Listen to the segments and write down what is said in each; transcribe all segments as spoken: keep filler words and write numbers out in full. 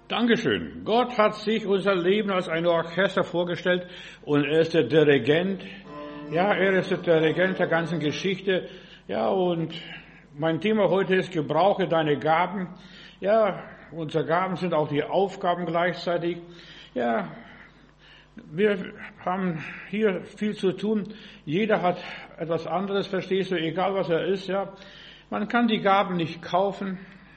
Dankeschön. Gott hat sich unser Leben als ein Orchester vorgestellt und er ist der Dirigent. Ja, er ist der Dirigent der ganzen Geschichte. Ja, und mein Thema heute ist, gebrauche deine Gaben. Ja, unsere Gaben sind auch die Aufgaben gleichzeitig. Ja, wir haben hier viel zu tun. Jeder hat etwas anderes, verstehst du, egal was er ist, ja. Man kann die Gaben nicht kaufen,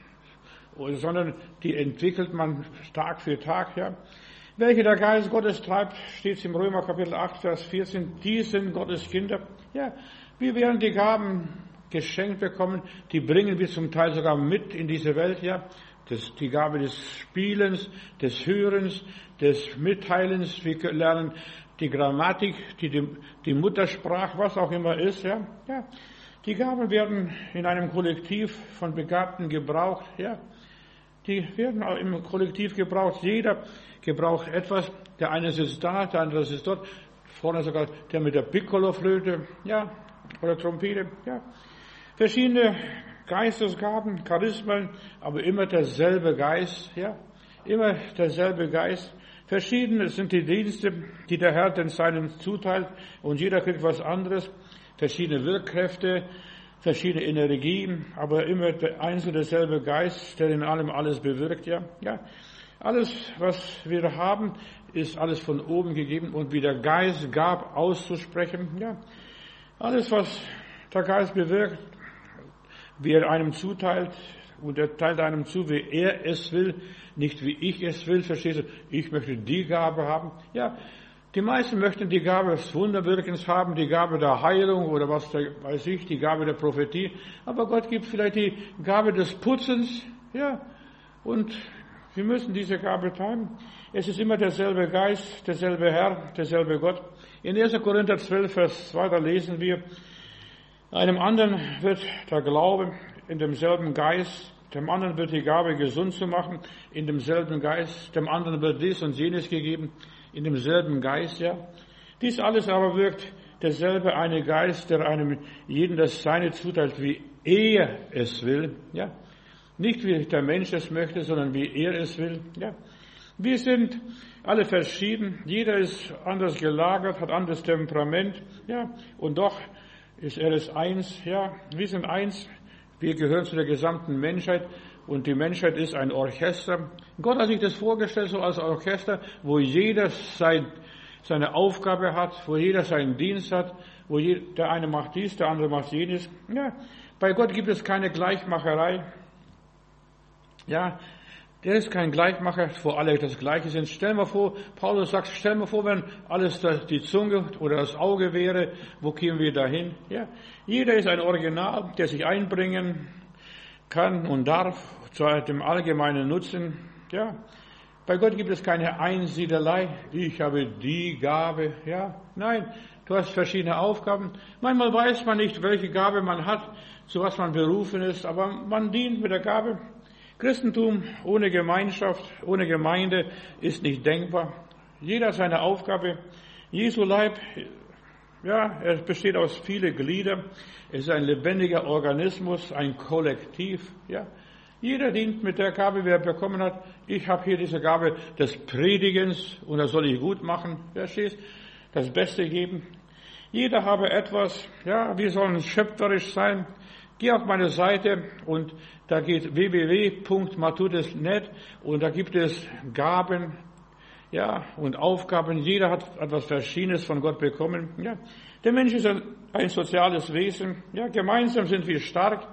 sondern die entwickelt man Tag für Tag, ja. Welche der Geist Gottes treibt, steht es im Römer Kapitel acht, Vers vierzehn, die sind Gottes Kinder. Ja, wir werden die Gaben geschenkt bekommen, die bringen wir zum Teil sogar mit in diese Welt, ja. Das, die Gabe des Spielens, des Hörens, des Mitteilens, wir lernen die Grammatik, die, die, die Muttersprache, was auch immer ist, ja. Ja. Die Gaben werden in einem Kollektiv von Begabten gebraucht, ja. Die werden auch im Kollektiv gebraucht. Jeder gebraucht etwas. Der eine sitzt da, der andere sitzt dort. Vorne sogar der mit der Piccolo-Flöte, ja, oder Trompete, ja. Verschiedene Geistesgaben, Charismen, aber immer derselbe Geist, ja. Immer derselbe Geist. Verschiedene sind die Dienste, die der Herr den Seinen zuteilt, und jeder kriegt was anderes. Verschiedene Wirkkräfte, verschiedene Energien, aber immer der einzelne derselbe Geist, der in allem alles bewirkt, ja. Ja. Alles, was wir haben, ist alles von oben gegeben und wie der Geist gab, auszusprechen, ja. Alles, was der Geist bewirkt, wie er einem zuteilt, und er teilt einem zu, wie er es will, nicht wie ich es will, verstehst du? Ich möchte die Gabe haben, ja. Die meisten möchten die Gabe des Wunderwirkens haben, die Gabe der Heilung oder was weiß ich, die Gabe der Prophetie. Aber Gott gibt vielleicht die Gabe des Putzens, ja. Und wir müssen diese Gabe teilen. Es ist immer derselbe Geist, derselbe Herr, derselbe Gott. In erster Korinther zwölf, Vers zwei, da lesen wir, einem anderen wird der Glaube in demselben Geist, dem anderen wird die Gabe, gesund zu machen, in demselben Geist, dem anderen wird dies und jenes gegeben, in demselben Geist, ja. Dies alles aber wirkt derselbe eine Geist, der einem jeden das Seine zuteilt, wie er es will, ja. Nicht wie der Mensch es möchte, sondern wie er es will, ja. Wir sind alle verschieden, jeder ist anders gelagert, hat anderes Temperament, ja. Und doch ist er es eins, ja. Wir sind eins, wir gehören zu der gesamten Menschheit. Und die Menschheit ist ein Orchester. Gott hat sich das vorgestellt, so als Orchester, wo jeder sein, seine Aufgabe hat, wo jeder seinen Dienst hat, wo jeder, der eine macht dies, der andere macht jenes. Ja, bei Gott gibt es keine Gleichmacherei. Ja, der ist kein Gleichmacher, wo alle das Gleiche sind. Stell mal vor, Paulus sagt, stell mal vor, wenn alles die Zunge oder das Auge wäre, wo kämen wir dahin? Ja, jeder ist ein Original, der sich einbringen kann und darf zu dem allgemeinen Nutzen. Ja, bei Gott gibt es keine Einsiedelei. Ich habe die Gabe. Ja, nein, du hast verschiedene Aufgaben. Manchmal weiß man nicht, welche Gabe man hat, zu was man berufen ist, aber man dient mit der Gabe. Christentum ohne Gemeinschaft, ohne Gemeinde ist nicht denkbar. Jeder hat seine Aufgabe. Jesu Leib, ja, er besteht aus vielen Gliedern. Es ist ein lebendiger Organismus, ein Kollektiv, ja. Jeder dient mit der Gabe, wer bekommen hat. Ich habe hier diese Gabe des Predigens und das soll ich gut machen. Verstehst? Das Beste geben. Jeder habe etwas, ja, wir sollen schöpferisch sein. Geh auf meine Seite und da geht w w w punkt matthäus punkt net und da gibt es Gaben, ja, und Aufgaben. Jeder hat etwas Verschiedenes von Gott bekommen, ja. Der Mensch ist ein, ein soziales Wesen, ja. Gemeinsam sind wir stark.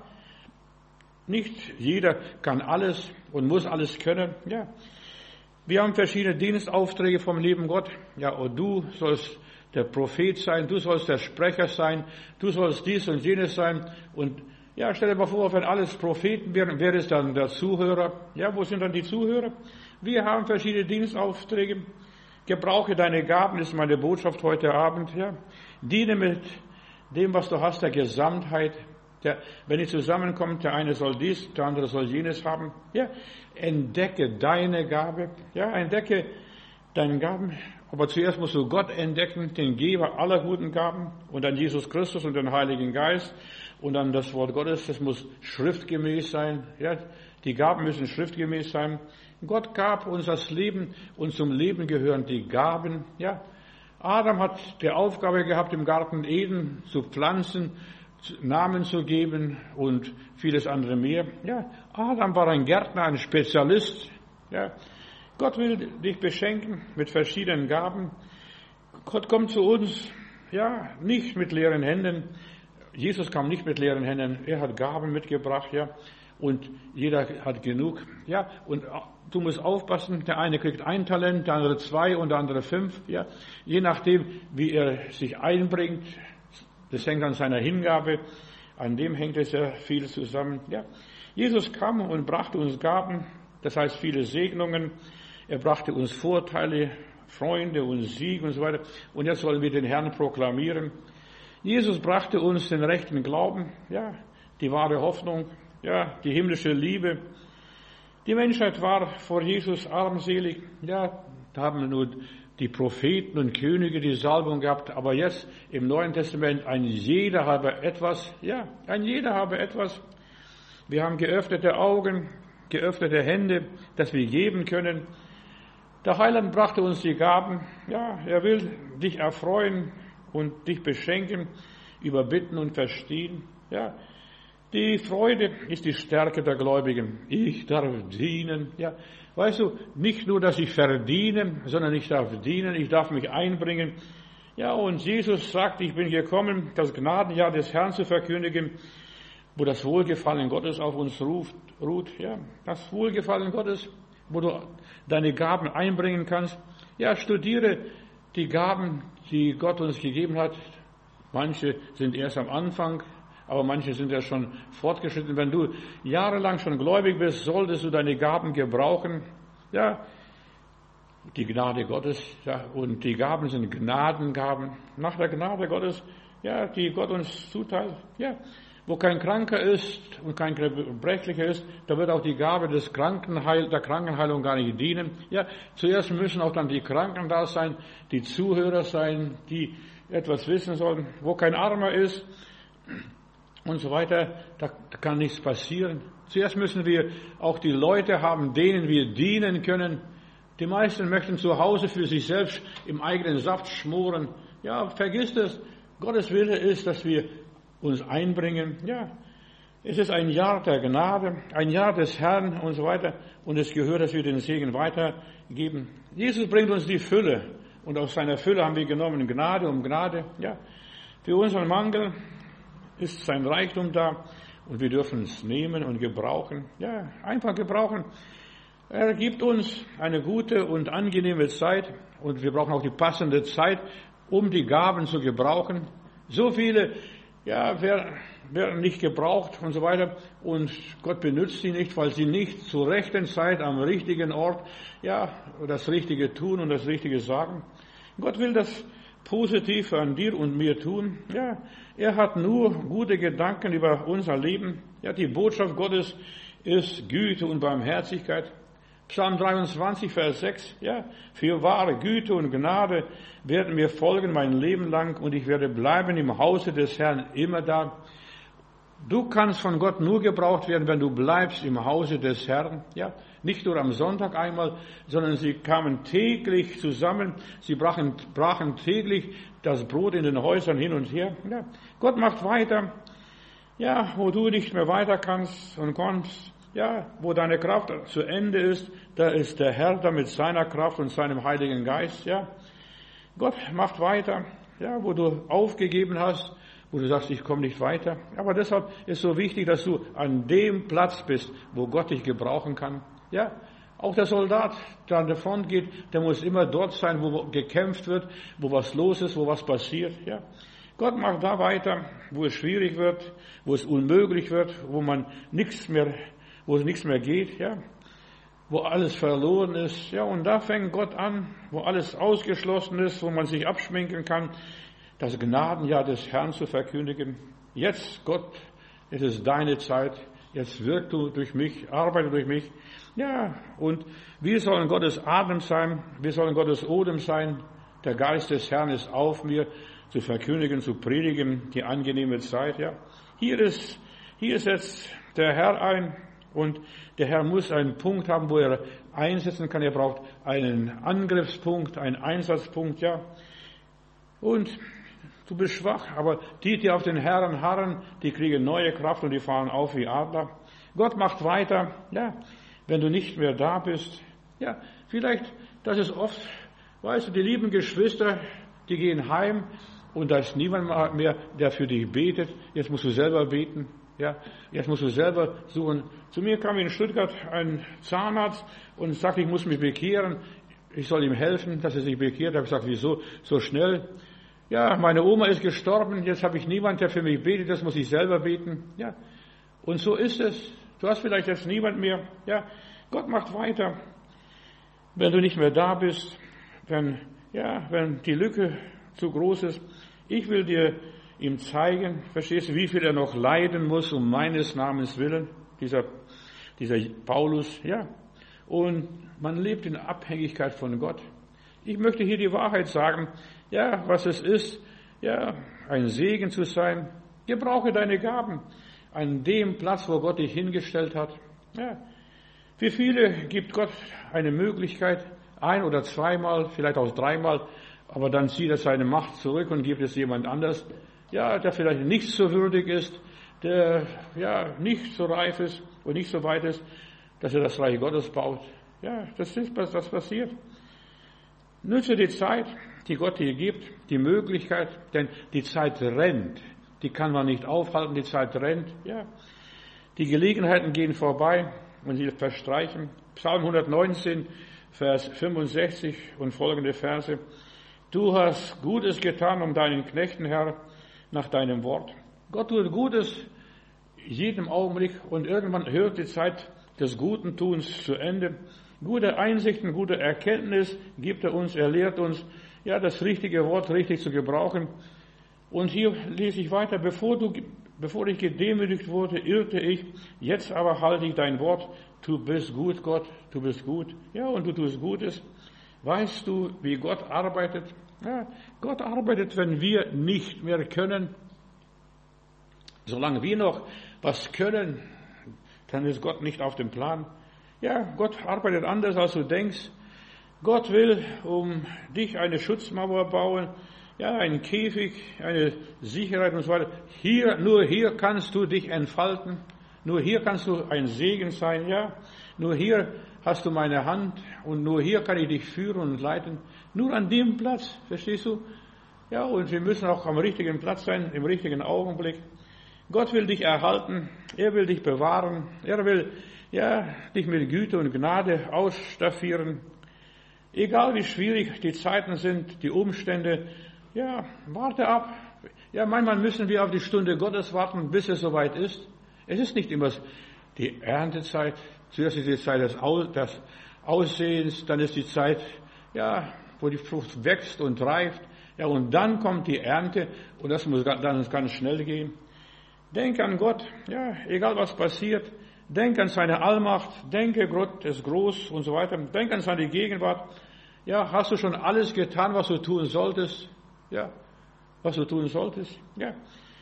Nicht jeder kann alles und muss alles können, ja. Wir haben verschiedene Dienstaufträge vom lieben Gott, ja. Und du sollst der Prophet sein, du sollst der Sprecher sein, du sollst dies und jenes sein. Und ja, stell dir mal vor, wenn alles Propheten wären, wer ist dann der Zuhörer? Ja, wo sind dann die Zuhörer? Wir haben verschiedene Dienstaufträge. Gebrauche deine Gaben, ist meine Botschaft heute Abend. Ja. Diene mit dem, was du hast, der Gesamtheit. Der, wenn ihr zusammenkommt, der eine soll dies, der andere soll jenes haben. Ja. Entdecke deine Gabe. Ja, entdecke deine Gaben. Aber zuerst musst du Gott entdecken, den Geber aller guten Gaben, und dann Jesus Christus und den Heiligen Geist. Und dann das Wort Gottes, das muss schriftgemäß sein. Ja, die Gaben müssen schriftgemäß sein. Gott gab uns das Leben und zum Leben gehören die Gaben. Ja, Adam hat die Aufgabe gehabt, im Garten Eden zu pflanzen, Namen zu geben und vieles andere mehr. Ja, Adam war ein Gärtner, ein Spezialist. Ja, Gott will dich beschenken mit verschiedenen Gaben. Gott kommt zu uns, ja, nicht mit leeren Händen. Jesus kam nicht mit leeren Händen. Er hat Gaben mitgebracht, ja. Und jeder hat genug, ja. Und du musst aufpassen. Der eine kriegt ein Talent, der andere zwei und der andere fünf, ja. Je nachdem, wie er sich einbringt. Das hängt an seiner Hingabe. An dem hängt es ja viel zusammen, ja. Jesus kam und brachte uns Gaben. Das heißt viele Segnungen. Er brachte uns Vorteile, Freunde und Sieg und so weiter. Und jetzt wollen wir den Herrn proklamieren. Jesus brachte uns den rechten Glauben, ja, die wahre Hoffnung, ja, die himmlische Liebe. Die Menschheit war vor Jesus armselig, ja, da haben nur die Propheten und Könige die Salbung gehabt, aber jetzt im Neuen Testament ein jeder habe etwas, ja, ein jeder habe etwas. Wir haben geöffnete Augen, geöffnete Hände, dass wir geben können. Der Heiland brachte uns die Gaben, ja, er will dich erfreuen und dich beschenken, überbitten und verstehen, ja. Die Freude ist die Stärke der Gläubigen. Ich darf dienen, ja. Weißt du, nicht nur, dass ich verdiene, sondern ich darf dienen, ich darf mich einbringen. Ja, und Jesus sagt, ich bin gekommen, das Gnadenjahr des Herrn zu verkündigen, wo das Wohlgefallen Gottes auf uns ruft, ruht, ja. Das Wohlgefallen Gottes, wo du deine Gaben einbringen kannst. Ja, studiere die Gaben, die Gott uns gegeben hat. Manche sind erst am Anfang, aber manche sind ja schon fortgeschritten. Wenn du jahrelang schon gläubig bist, solltest du deine Gaben gebrauchen. Ja, die Gnade Gottes, ja, und die Gaben sind Gnadengaben. Nach der Gnade Gottes, ja, die Gott uns zuteilt, ja. Wo kein Kranker ist und kein Gebrechlicher ist, da wird auch die Gabe des Krankenheil, der Krankenheilung gar nicht dienen. Ja, zuerst müssen auch dann die Kranken da sein, die Zuhörer sein, die etwas wissen sollen. Wo kein Armer ist und so weiter, da kann nichts passieren. Zuerst müssen wir auch die Leute haben, denen wir dienen können. Die meisten möchten zu Hause für sich selbst im eigenen Saft schmoren. Ja, vergiss das. Gottes Wille ist, dass wir uns einbringen. Ja, es ist ein Jahr der Gnade, ein Jahr des Herrn und so weiter. Und es gehört, dass wir den Segen weitergeben. Jesus bringt uns die Fülle. Und aus seiner Fülle haben wir genommen Gnade um Gnade. Ja, für unseren Mangel ist sein Reichtum da. Und wir dürfen es nehmen und gebrauchen. Ja, einfach gebrauchen. Er gibt uns eine gute und angenehme Zeit. Und wir brauchen auch die passende Zeit, um die Gaben zu gebrauchen. So viele Ja, werden nicht gebraucht und so weiter. Und Gott benutzt sie nicht, weil sie nicht zur rechten Zeit am richtigen Ort, ja, das Richtige tun und das Richtige sagen. Gott will das Positive an dir und mir tun. Ja, er hat nur gute Gedanken über unser Leben. Ja, die Botschaft Gottes ist Güte und Barmherzigkeit. Psalm dreiundzwanzig, Vers sechs, ja, für wahre Güte und Gnade werden mir folgen mein Leben lang und ich werde bleiben im Hause des Herrn immer da. Du kannst von Gott nur gebraucht werden, wenn du bleibst im Hause des Herrn, ja, nicht nur am Sonntag einmal, sondern sie kamen täglich zusammen, sie brachen, brachen täglich das Brot in den Häusern hin und her, ja. Gott macht weiter, ja, wo du nicht mehr weiter kannst und kommst, ja, wo deine Kraft zu Ende ist, da ist der Herr da mit seiner Kraft und seinem Heiligen Geist, ja. Gott macht weiter, ja, wo du aufgegeben hast, wo du sagst, ich komme nicht weiter. Aber deshalb ist so wichtig, dass du an dem Platz bist, wo Gott dich gebrauchen kann, ja. Auch der Soldat, der an der Front geht, der muss immer dort sein, wo gekämpft wird, wo was los ist, wo was passiert, ja. Gott macht da weiter, wo es schwierig wird, wo es unmöglich wird, wo man nichts mehr wo es nichts mehr geht, ja, wo alles verloren ist, ja, und da fängt Gott an, wo alles ausgeschlossen ist, wo man sich abschminken kann, das Gnadenjahr des Herrn zu verkündigen. Jetzt, Gott, es ist deine Zeit, jetzt wirkt du durch mich, arbeite durch mich, ja, und wir sollen Gottes Atem sein, wir sollen Gottes Odem sein, der Geist des Herrn ist auf mir, zu verkündigen, zu predigen, die angenehme Zeit, ja. Hier ist, hier setzt der Herr ein, Und der Herr muss einen Punkt haben, wo er einsetzen kann. Er braucht einen Angriffspunkt, einen Einsatzpunkt, ja. Und du bist schwach, aber die, die auf den Herrn harren, die kriegen neue Kraft und die fahren auf wie Adler. Gott macht weiter, ja. Wenn du nicht mehr da bist, ja, vielleicht, das ist oft, weißt du, die lieben Geschwister, die gehen heim und da ist niemand mehr, der für dich betet. Jetzt musst du selber beten. Ja, jetzt musst du selber suchen. Zu mir kam in Stuttgart ein Zahnarzt und sagte, ich muss mich bekehren. Ich soll ihm helfen, dass er sich bekehrt. Ich habe gesagt, wieso so schnell? Ja, meine Oma ist gestorben. Jetzt habe ich niemanden, der für mich betet. Das muss ich selber beten. Ja, und so ist es. Du hast vielleicht jetzt niemand mehr. Ja, Gott macht weiter. Wenn du nicht mehr da bist, wenn, ja, wenn die Lücke zu groß ist. Ich will dir ihm zeigen, verstehst du, wie viel er noch leiden muss um meines Namens willen, dieser, dieser Paulus, ja. Und man lebt in Abhängigkeit von Gott. Ich möchte hier die Wahrheit sagen, ja, was es ist, ja, ein Segen zu sein. Gebrauche deine Gaben an dem Platz, wo Gott dich hingestellt hat. Ja. Für viele gibt Gott eine Möglichkeit, ein oder zweimal, vielleicht auch dreimal, aber dann zieht er seine Macht zurück und gibt es jemand anders, ja, der vielleicht nicht so würdig ist, der ja nicht so reif ist und nicht so weit ist, dass er das Reich Gottes baut. Ja, das ist, was das passiert. Nütze die Zeit, die Gott dir gibt, die Möglichkeit, denn die Zeit rennt. Die kann man nicht aufhalten, die Zeit rennt. Ja, die Gelegenheiten gehen vorbei und sie verstreichen. Psalm hundertneunzehn, Vers fünfundsechzig und folgende Verse. Du hast Gutes getan um deinen Knechten, Herr, nach deinem Wort. Gott tut Gutes jedem Augenblick und irgendwann hört die Zeit des guten Tuns zu Ende. Gute Einsichten, gute Erkenntnis gibt er uns, er lehrt uns, ja, das richtige Wort richtig zu gebrauchen. Und hier lese ich weiter, bevor du, bevor ich gedemütigt wurde, irrte ich, jetzt aber halte ich dein Wort, du bist gut, Gott, du bist gut. Ja, und du tust Gutes. Weißt du, wie Gott arbeitet? Ja, Gott arbeitet, wenn wir nicht mehr können. Solange wir noch was können, dann ist Gott nicht auf dem Plan. Ja, Gott arbeitet anders, als du denkst. Gott will um dich eine Schutzmauer bauen, ja, einen Käfig, eine Sicherheit und so weiter. Hier, nur hier kannst du dich entfalten. Nur hier kannst du ein Segen sein, ja. Nur hier hast du meine Hand und nur hier kann ich dich führen und leiten. Nur an dem Platz, verstehst du? Ja, und wir müssen auch am richtigen Platz sein, im richtigen Augenblick. Gott will dich erhalten, er will dich bewahren, er will, ja, dich mit Güte und Gnade ausstaffieren. Egal wie schwierig die Zeiten sind, die Umstände, ja, warte ab. Ja, manchmal müssen wir auf die Stunde Gottes warten, bis es soweit ist. Es ist nicht immer die Erntezeit. Zuerst ist die Zeit des Aussehens, dann ist die Zeit, ja, wo die Frucht wächst und reift. Ja, und dann kommt die Ernte und das muss dann ganz schnell gehen. Denk an Gott, ja, egal was passiert. Denk an seine Allmacht, denke, Gott ist groß und so weiter. Denk an seine Gegenwart. Ja, hast du schon alles getan, was du tun solltest? Ja, was du tun solltest? Ja.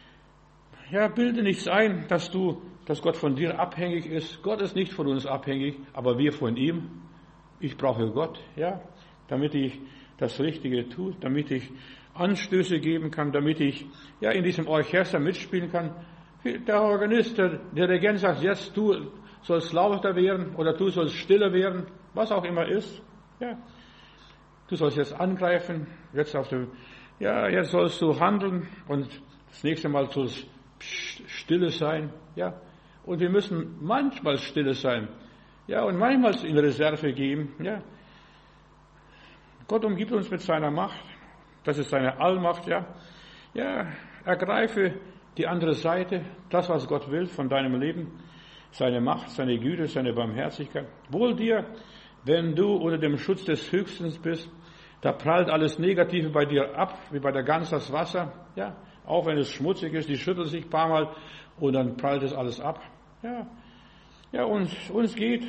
Ja, bilde nichts ein, dass du, dass Gott von dir abhängig ist. Gott ist nicht von uns abhängig, aber wir von ihm. Ich brauche Gott, ja, damit ich das Richtige tue, damit ich Anstöße geben kann, damit ich, ja, in diesem Orchester mitspielen kann. Der Organist, der Dirigent sagt, jetzt du sollst lauter werden oder du sollst stiller werden, was auch immer ist. Ja, du sollst jetzt angreifen, jetzt auf dem, ja, jetzt sollst du handeln und das nächste Mal sollst stille sein. Ja, und wir müssen manchmal stille sein. Ja, und manchmal in Reserve geben. Ja, Gott umgibt uns mit seiner Macht. Das ist seine Allmacht. Ja, ja, ergreife die andere Seite, das, was Gott will von deinem Leben, seine Macht, seine Güte, seine Barmherzigkeit. Wohl dir, wenn du unter dem Schutz des Höchsten bist, da prallt alles Negative bei dir ab, wie bei der Gans das Wasser. Ja, auch wenn es schmutzig ist, die schüttelt sich ein paar Mal und dann prallt es alles ab. Ja, ja, uns, uns geht,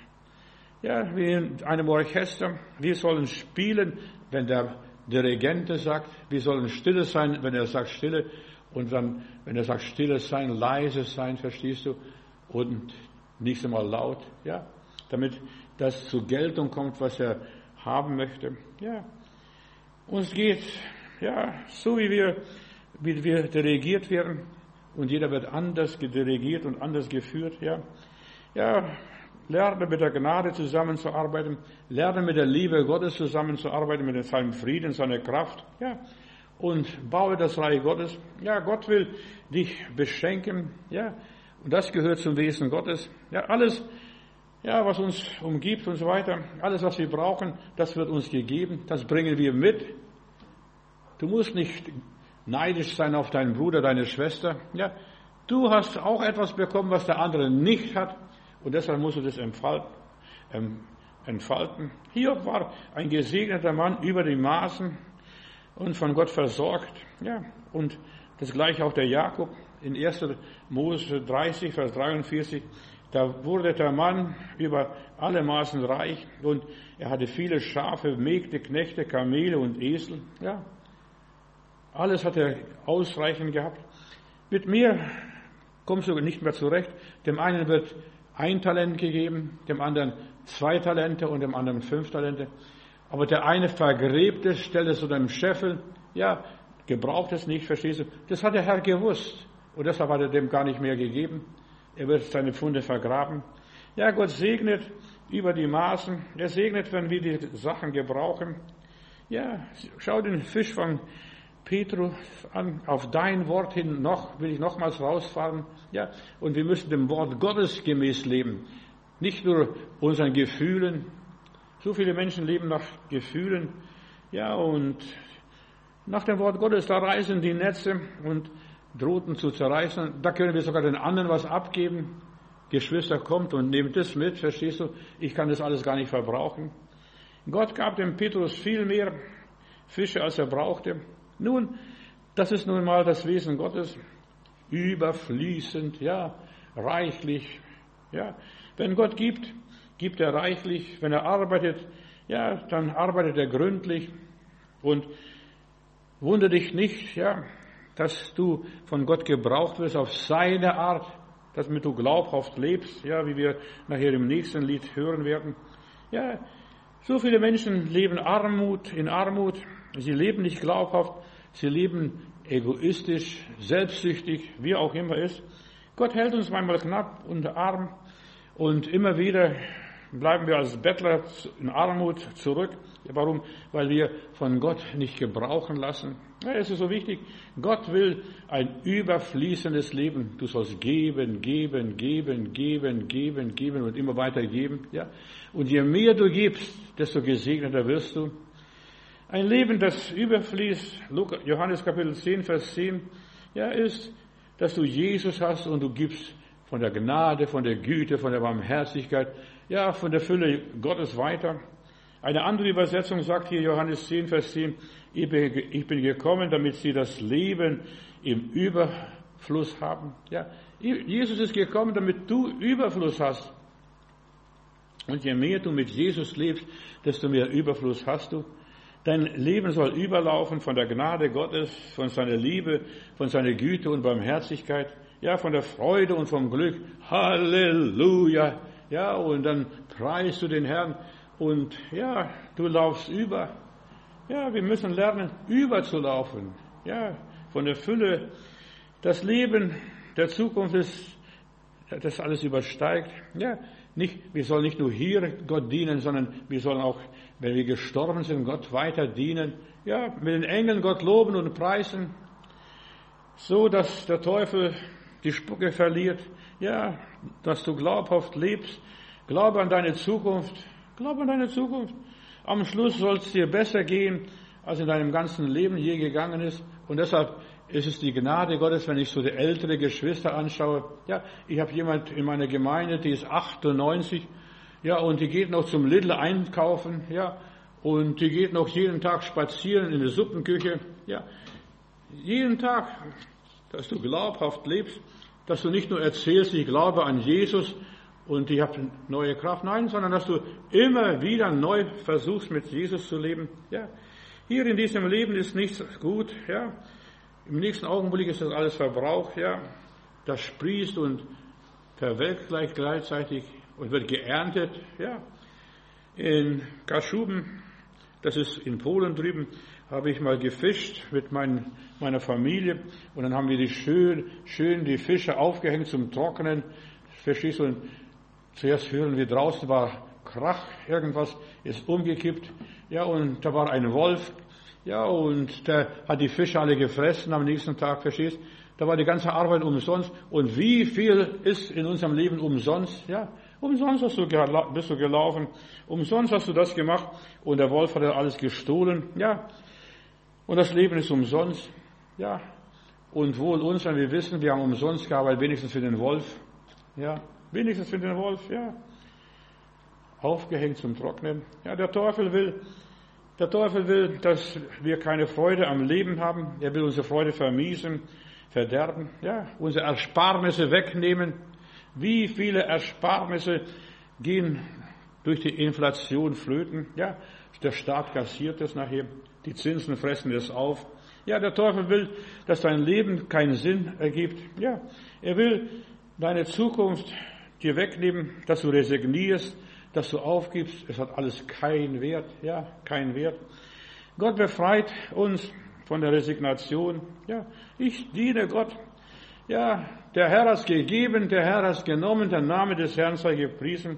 ja, wie in einem Orchester. Wir sollen spielen, wenn der Dirigent sagt. Wir sollen stille sein, wenn er sagt stille. Und dann, wenn er sagt, stille sein, leise sein, verstehst du? Und nicht einmal laut, ja, damit das zur Geltung kommt, was er haben möchte, ja. Und es geht, ja, so wie wir, wie wir dirigiert werden, und jeder wird anders dirigiert und anders geführt, ja. Ja, lerne mit der Gnade zusammenzuarbeiten, lerne mit der Liebe Gottes zusammenzuarbeiten, mit seinem Frieden, seiner Kraft, ja. Und baue das Reich Gottes. Ja, Gott will dich beschenken, ja. Und das gehört zum Wesen Gottes. Ja, alles, ja, was uns umgibt und so weiter, alles, was wir brauchen, das wird uns gegeben, das bringen wir mit. Du musst nicht neidisch sein auf deinen Bruder, deine Schwester. Ja, du hast auch etwas bekommen, was der andere nicht hat, und deshalb musst du das entfalten. entfalten. Hiob war ein gesegneter Mann über die Maßen und von Gott versorgt. Ja, und das gleiche auch der Jakob in erster Mose dreißig, Vers dreiundvierzig. Da wurde der Mann über alle Maßen reich und er hatte viele Schafe, Mägde, Knechte, Kamele und Esel. Ja, alles hat er ausreichend gehabt. Mit mir kommst du nicht mehr zurecht. Dem einen wird ein Talent gegeben, dem anderen zwei Talente und dem anderen fünf Talente. Aber der eine vergräbt es, stellt es unter dem Scheffel. Ja, gebraucht es nicht, verstehst du? Das hat der Herr gewusst. Und deshalb hat er dem gar nicht mehr gegeben. Er wird seine Pfunde vergraben. Ja, Gott segnet über die Maßen. Er segnet, wenn wir die Sachen gebrauchen. Ja, schau den Fischfang Petrus an. Auf dein Wort hin noch, will ich nochmals rausfahren. Ja, und wir müssen dem Wort Gottes gemäß leben. Nicht nur unseren Gefühlen. So viele Menschen leben nach Gefühlen. Ja, und nach dem Wort Gottes, da reißen die Netze und drohten zu zerreißen. Da können wir sogar den anderen was abgeben. Geschwister, kommt und nehmt das mit, verstehst du? Ich kann das alles gar nicht verbrauchen. Gott gab dem Petrus viel mehr Fische, als er brauchte. Nun, das ist nun mal das Wesen Gottes. Überfließend, ja, reichlich, ja. Wenn Gott gibt, gibt er reichlich. Wenn er arbeitet, ja, dann arbeitet er gründlich. Und wundere dich nicht, ja, dass du von Gott gebraucht wirst auf seine Art, damit du glaubhaft lebst, ja, wie wir nachher im nächsten Lied hören werden. Ja, so viele Menschen leben Armut in Armut. Sie leben nicht glaubhaft. Sie leben egoistisch, selbstsüchtig, wie auch immer ist. Gott hält uns manchmal knapp und arm und immer wieder bleiben wir als Bettler in Armut zurück. Warum? Weil wir von Gott nicht gebrauchen lassen. Ja, es ist so wichtig. Gott will ein überfließendes Leben. Du sollst geben, geben, geben, geben, geben, geben und immer weiter geben. Ja? Und je mehr du gibst, desto gesegneter wirst du. Ein Leben, das überfließt, Johannes Kapitel zehn, Vers zehn, ja, ist, dass du Jesus hast und du gibst von der Gnade, von der Güte, von der Barmherzigkeit, ja, von der Fülle Gottes weiter. Eine andere Übersetzung sagt hier Johannes zehn, Vers zehn, ich bin gekommen, damit sie das Leben im Überfluss haben. Ja, Jesus ist gekommen, damit du Überfluss hast. Und je mehr du mit Jesus lebst, desto mehr Überfluss hast du. Dein Leben soll überlaufen von der Gnade Gottes, von seiner Liebe, von seiner Güte und Barmherzigkeit, ja, von der Freude und vom Glück. Halleluja! Ja, und dann preist du den Herrn und ja, du laufst über. Ja, wir müssen lernen, überzulaufen. Ja, von der Fülle. Das Leben der Zukunft ist, das alles übersteigt. Ja, nicht, wir sollen nicht nur hier Gott dienen, sondern wir sollen auch, wenn wir gestorben sind, Gott weiter dienen. Ja, mit den Engeln Gott loben und preisen. So, dass der Teufel die Spucke verliert. Ja, dass du glaubhaft lebst. Glaube an deine Zukunft. Glaube an deine Zukunft. Am Schluss soll es dir besser gehen, als in deinem ganzen Leben je gegangen ist. Und deshalb ist es die Gnade Gottes, wenn ich so die ältere Geschwister anschaue. Ja, ich habe jemand in meiner Gemeinde, die ist achtundneunzig. Ja, und die geht noch zum Lidl einkaufen. Ja, und die geht noch jeden Tag spazieren in der Suppenküche. Ja, jeden Tag, dass du glaubhaft lebst, dass du nicht nur erzählst, ich glaube an Jesus und ich habe neue Kraft. Nein, sondern dass du immer wieder neu versuchst, mit Jesus zu leben. Ja, hier in diesem Leben ist nichts gut. Ja, im nächsten Augenblick ist das alles verbraucht. Ja, das sprießt und verwelkt gleich gleichzeitig und wird geerntet. Ja, in Kaschuben, das ist in Polen drüben, habe ich mal gefischt mit mein, meiner Familie und dann haben wir die schön, schön die Fische aufgehängt zum Trocknen. Verstehst du? Und zuerst hören wir draußen war Krach, irgendwas ist umgekippt. Ja, und da war ein Wolf. Ja, und der hat die Fische alle gefressen am nächsten Tag, verstehst? Da war die ganze Arbeit umsonst. Und wie viel ist in unserem Leben umsonst? Ja, umsonst hast du gela- bist du gelaufen. Umsonst hast du das gemacht. Und der Wolf hat alles gestohlen. Ja, und das Leben ist umsonst. Ja, und wohl uns, wenn wir wissen, wir haben umsonst gearbeitet, wenigstens für den Wolf. Ja, wenigstens für den Wolf, ja. Aufgehängt zum Trocknen. Ja, der Teufel will, der Teufel will, dass wir keine Freude am Leben haben. Er will unsere Freude vermiesen, verderben, ja, unsere Ersparnisse wegnehmen. Wie viele Ersparnisse gehen durch die Inflation flöten? Ja, der Staat kassiert es nachher. Die Zinsen fressen es auf. Ja, der Teufel will, dass dein Leben keinen Sinn ergibt. Ja, er will deine Zukunft dir wegnehmen, dass du resignierst, dass du aufgibst. Es hat alles keinen Wert. Ja, keinen Wert. Gott befreit uns von der Resignation. Ja, ich diene Gott. Ja, der Herr hat es gegeben, der Herr hat es genommen, der Name des Herrn sei gepriesen.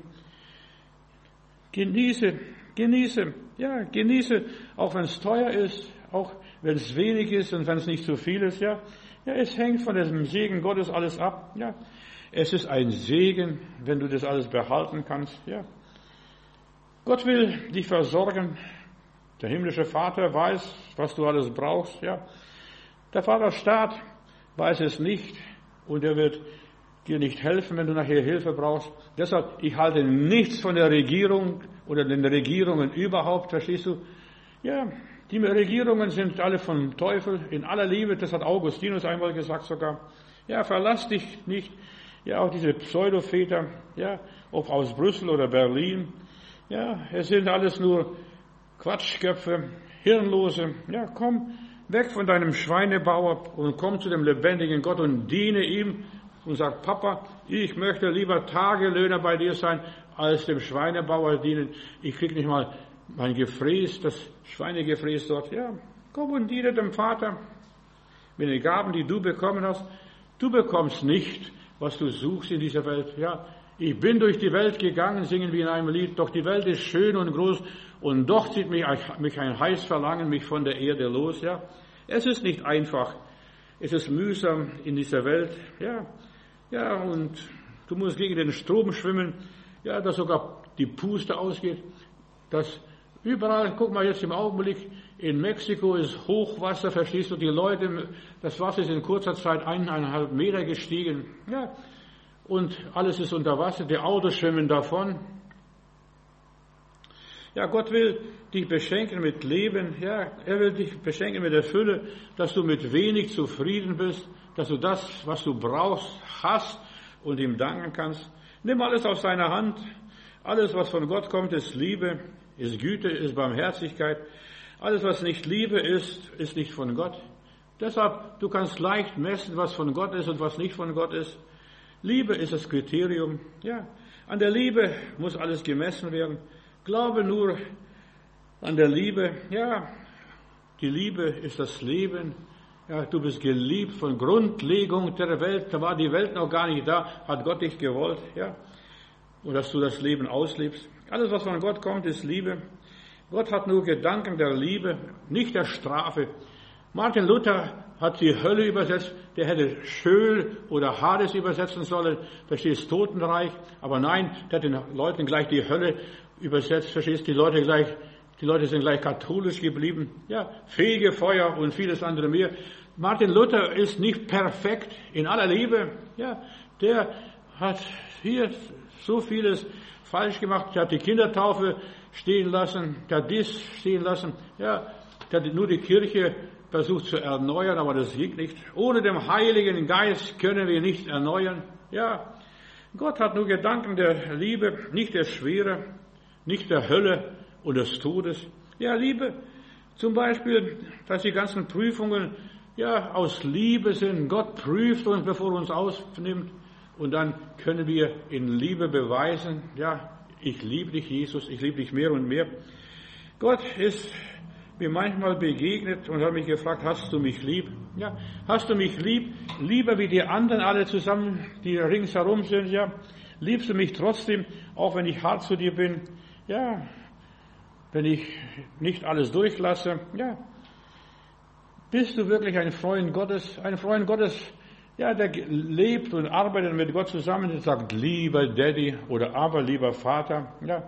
Genieße, genieße, ja, genieße, auch wenn es teuer ist, auch wenn es wenig ist und wenn es nicht zu viel ist, ja. Ja, es hängt von diesem Segen Gottes alles ab, ja. Es ist ein Segen, wenn du das alles behalten kannst, ja. Gott will dich versorgen. Der himmlische Vater weiß, was du alles brauchst, ja. Der Vaterstaat weiß es nicht und er wird dir nicht helfen, wenn du nachher Hilfe brauchst. Deshalb, ich halte nichts von der Regierung oder den Regierungen überhaupt, verstehst du? Ja, die Regierungen sind alle vom Teufel in aller Liebe, das hat Augustinus einmal gesagt sogar. Ja, verlass dich nicht. Ja, auch diese Pseudoväter, ja, ob aus Brüssel oder Berlin. Ja, es sind alles nur Quatschköpfe, Hirnlose. Ja, komm weg von deinem Schweinebauer und komm zu dem lebendigen Gott und diene ihm und sag, Papa, ich möchte lieber Tagelöhner bei dir sein, als dem Schweinebauer dienen. Ich krieg nicht mal mein Gefräß, das Schweinegefräß dort. Ja, komm und diene dem Vater. Mit den Gaben, die du bekommen hast, du bekommst nicht, was du suchst in dieser Welt. Ja, ich bin durch die Welt gegangen, singen wir in einem Lied, doch die Welt ist schön und groß und doch zieht mich, mich ein heiß Verlangen mich von der Erde los. Ja, es ist nicht einfach, es ist mühsam in dieser Welt. Ja, ja, und du musst gegen den Strom schwimmen, ja, dass sogar die Puste ausgeht, dass überall, guck mal jetzt im Augenblick, in Mexiko ist Hochwasser, verstehst du, die Leute, das Wasser ist in kurzer Zeit eineinhalb Meter gestiegen, ja, und alles ist unter Wasser, die Autos schwimmen davon. Ja, Gott will dich beschenken mit Leben, ja, er will dich beschenken mit der Fülle, dass du mit wenig zufrieden bist, dass du das, was du brauchst, hast und ihm danken kannst. Nimm alles aus seiner Hand, alles, was von Gott kommt, ist Liebe, ist Güte, ist Barmherzigkeit. Alles, was nicht Liebe ist, ist nicht von Gott. Deshalb, du kannst leicht messen, was von Gott ist und was nicht von Gott ist. Liebe ist das Kriterium. Ja, an der Liebe muss alles gemessen werden. Glaube nur an der Liebe. Ja, die Liebe ist das Leben. Ja, du bist geliebt von Grundlegung der Welt. Da war die Welt noch gar nicht da, hat Gott dich gewollt. Ja, und dass du das Leben auslebst. Alles, was von Gott kommt, ist Liebe. Gott hat nur Gedanken der Liebe, nicht der Strafe. Martin Luther hat die Hölle übersetzt, der hätte Schöl oder Hades übersetzen sollen, verstehst, Totenreich. Aber nein, der hat den Leuten gleich die Hölle übersetzt, verstehst, die Leute gleich, die Leute sind gleich katholisch geblieben. Ja, Fegefeuer und vieles andere mehr. Martin Luther ist nicht perfekt in aller Liebe. Ja, der hat hier so vieles falsch gemacht. Der hat die Kindertaufe stehen lassen, der hat dies stehen lassen. Ja, der hat nur die Kirche versucht zu erneuern, aber das geht nicht. Ohne den Heiligen Geist können wir nicht erneuern. Ja, Gott hat nur Gedanken der Liebe, nicht der Schwere, nicht der Hölle und des Todes. Ja, Liebe, zum Beispiel, dass die ganzen Prüfungen ja aus Liebe sind. Gott prüft uns, bevor er uns aufnimmt. und dann können wir in Liebe beweisen, ja, ich liebe dich, Jesus, ich liebe dich mehr und mehr. Gott ist mir manchmal begegnet und hat mich gefragt, hast du mich lieb? Ja, hast du mich lieb? Lieber wie die anderen alle zusammen, die ringsherum sind, ja. Liebst du mich trotzdem, auch wenn ich hart zu dir bin? Ja, wenn ich nicht alles durchlasse? Ja. Bist du wirklich ein Freund Gottes? Ein Freund Gottes, ja, der lebt und arbeitet mit Gott zusammen und sagt, lieber Daddy oder aber lieber Vater, ja.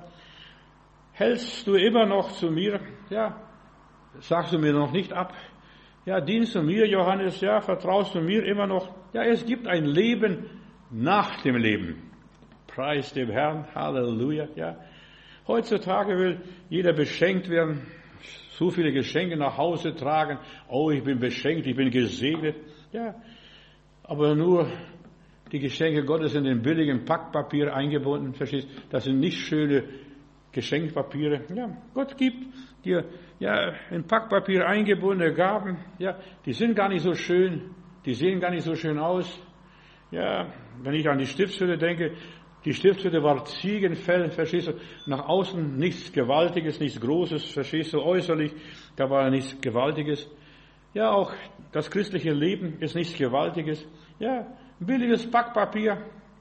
Hältst du immer noch zu mir? Ja. Sagst du mir noch nicht ab? Ja, dienst du mir, Johannes? Ja, vertraust du mir immer noch? Ja, es gibt ein Leben nach dem Leben. Preis dem Herrn, Halleluja, ja. Heutzutage will jeder beschenkt werden, so viele Geschenke nach Hause tragen. Oh, ich bin beschenkt, ich bin gesegnet. Ja, aber nur die Geschenke Gottes sind in billigen Packpapier eingebunden, verstehst? Das sind nicht schöne Geschenkpapiere. Ja, Gott gibt dir ja in Packpapier eingebundene Gaben. Ja, die sind gar nicht so schön, die sehen gar nicht so schön aus. Ja, wenn ich an die Stiftshütte denke, die Stiftshütte war Ziegenfell, verstehst du? Nach außen nichts Gewaltiges, nichts Großes, verstehst du? Äußerlich, da war nichts Gewaltiges. Ja, auch das christliche Leben ist nichts Gewaltiges. Ja, billiges Packpapier.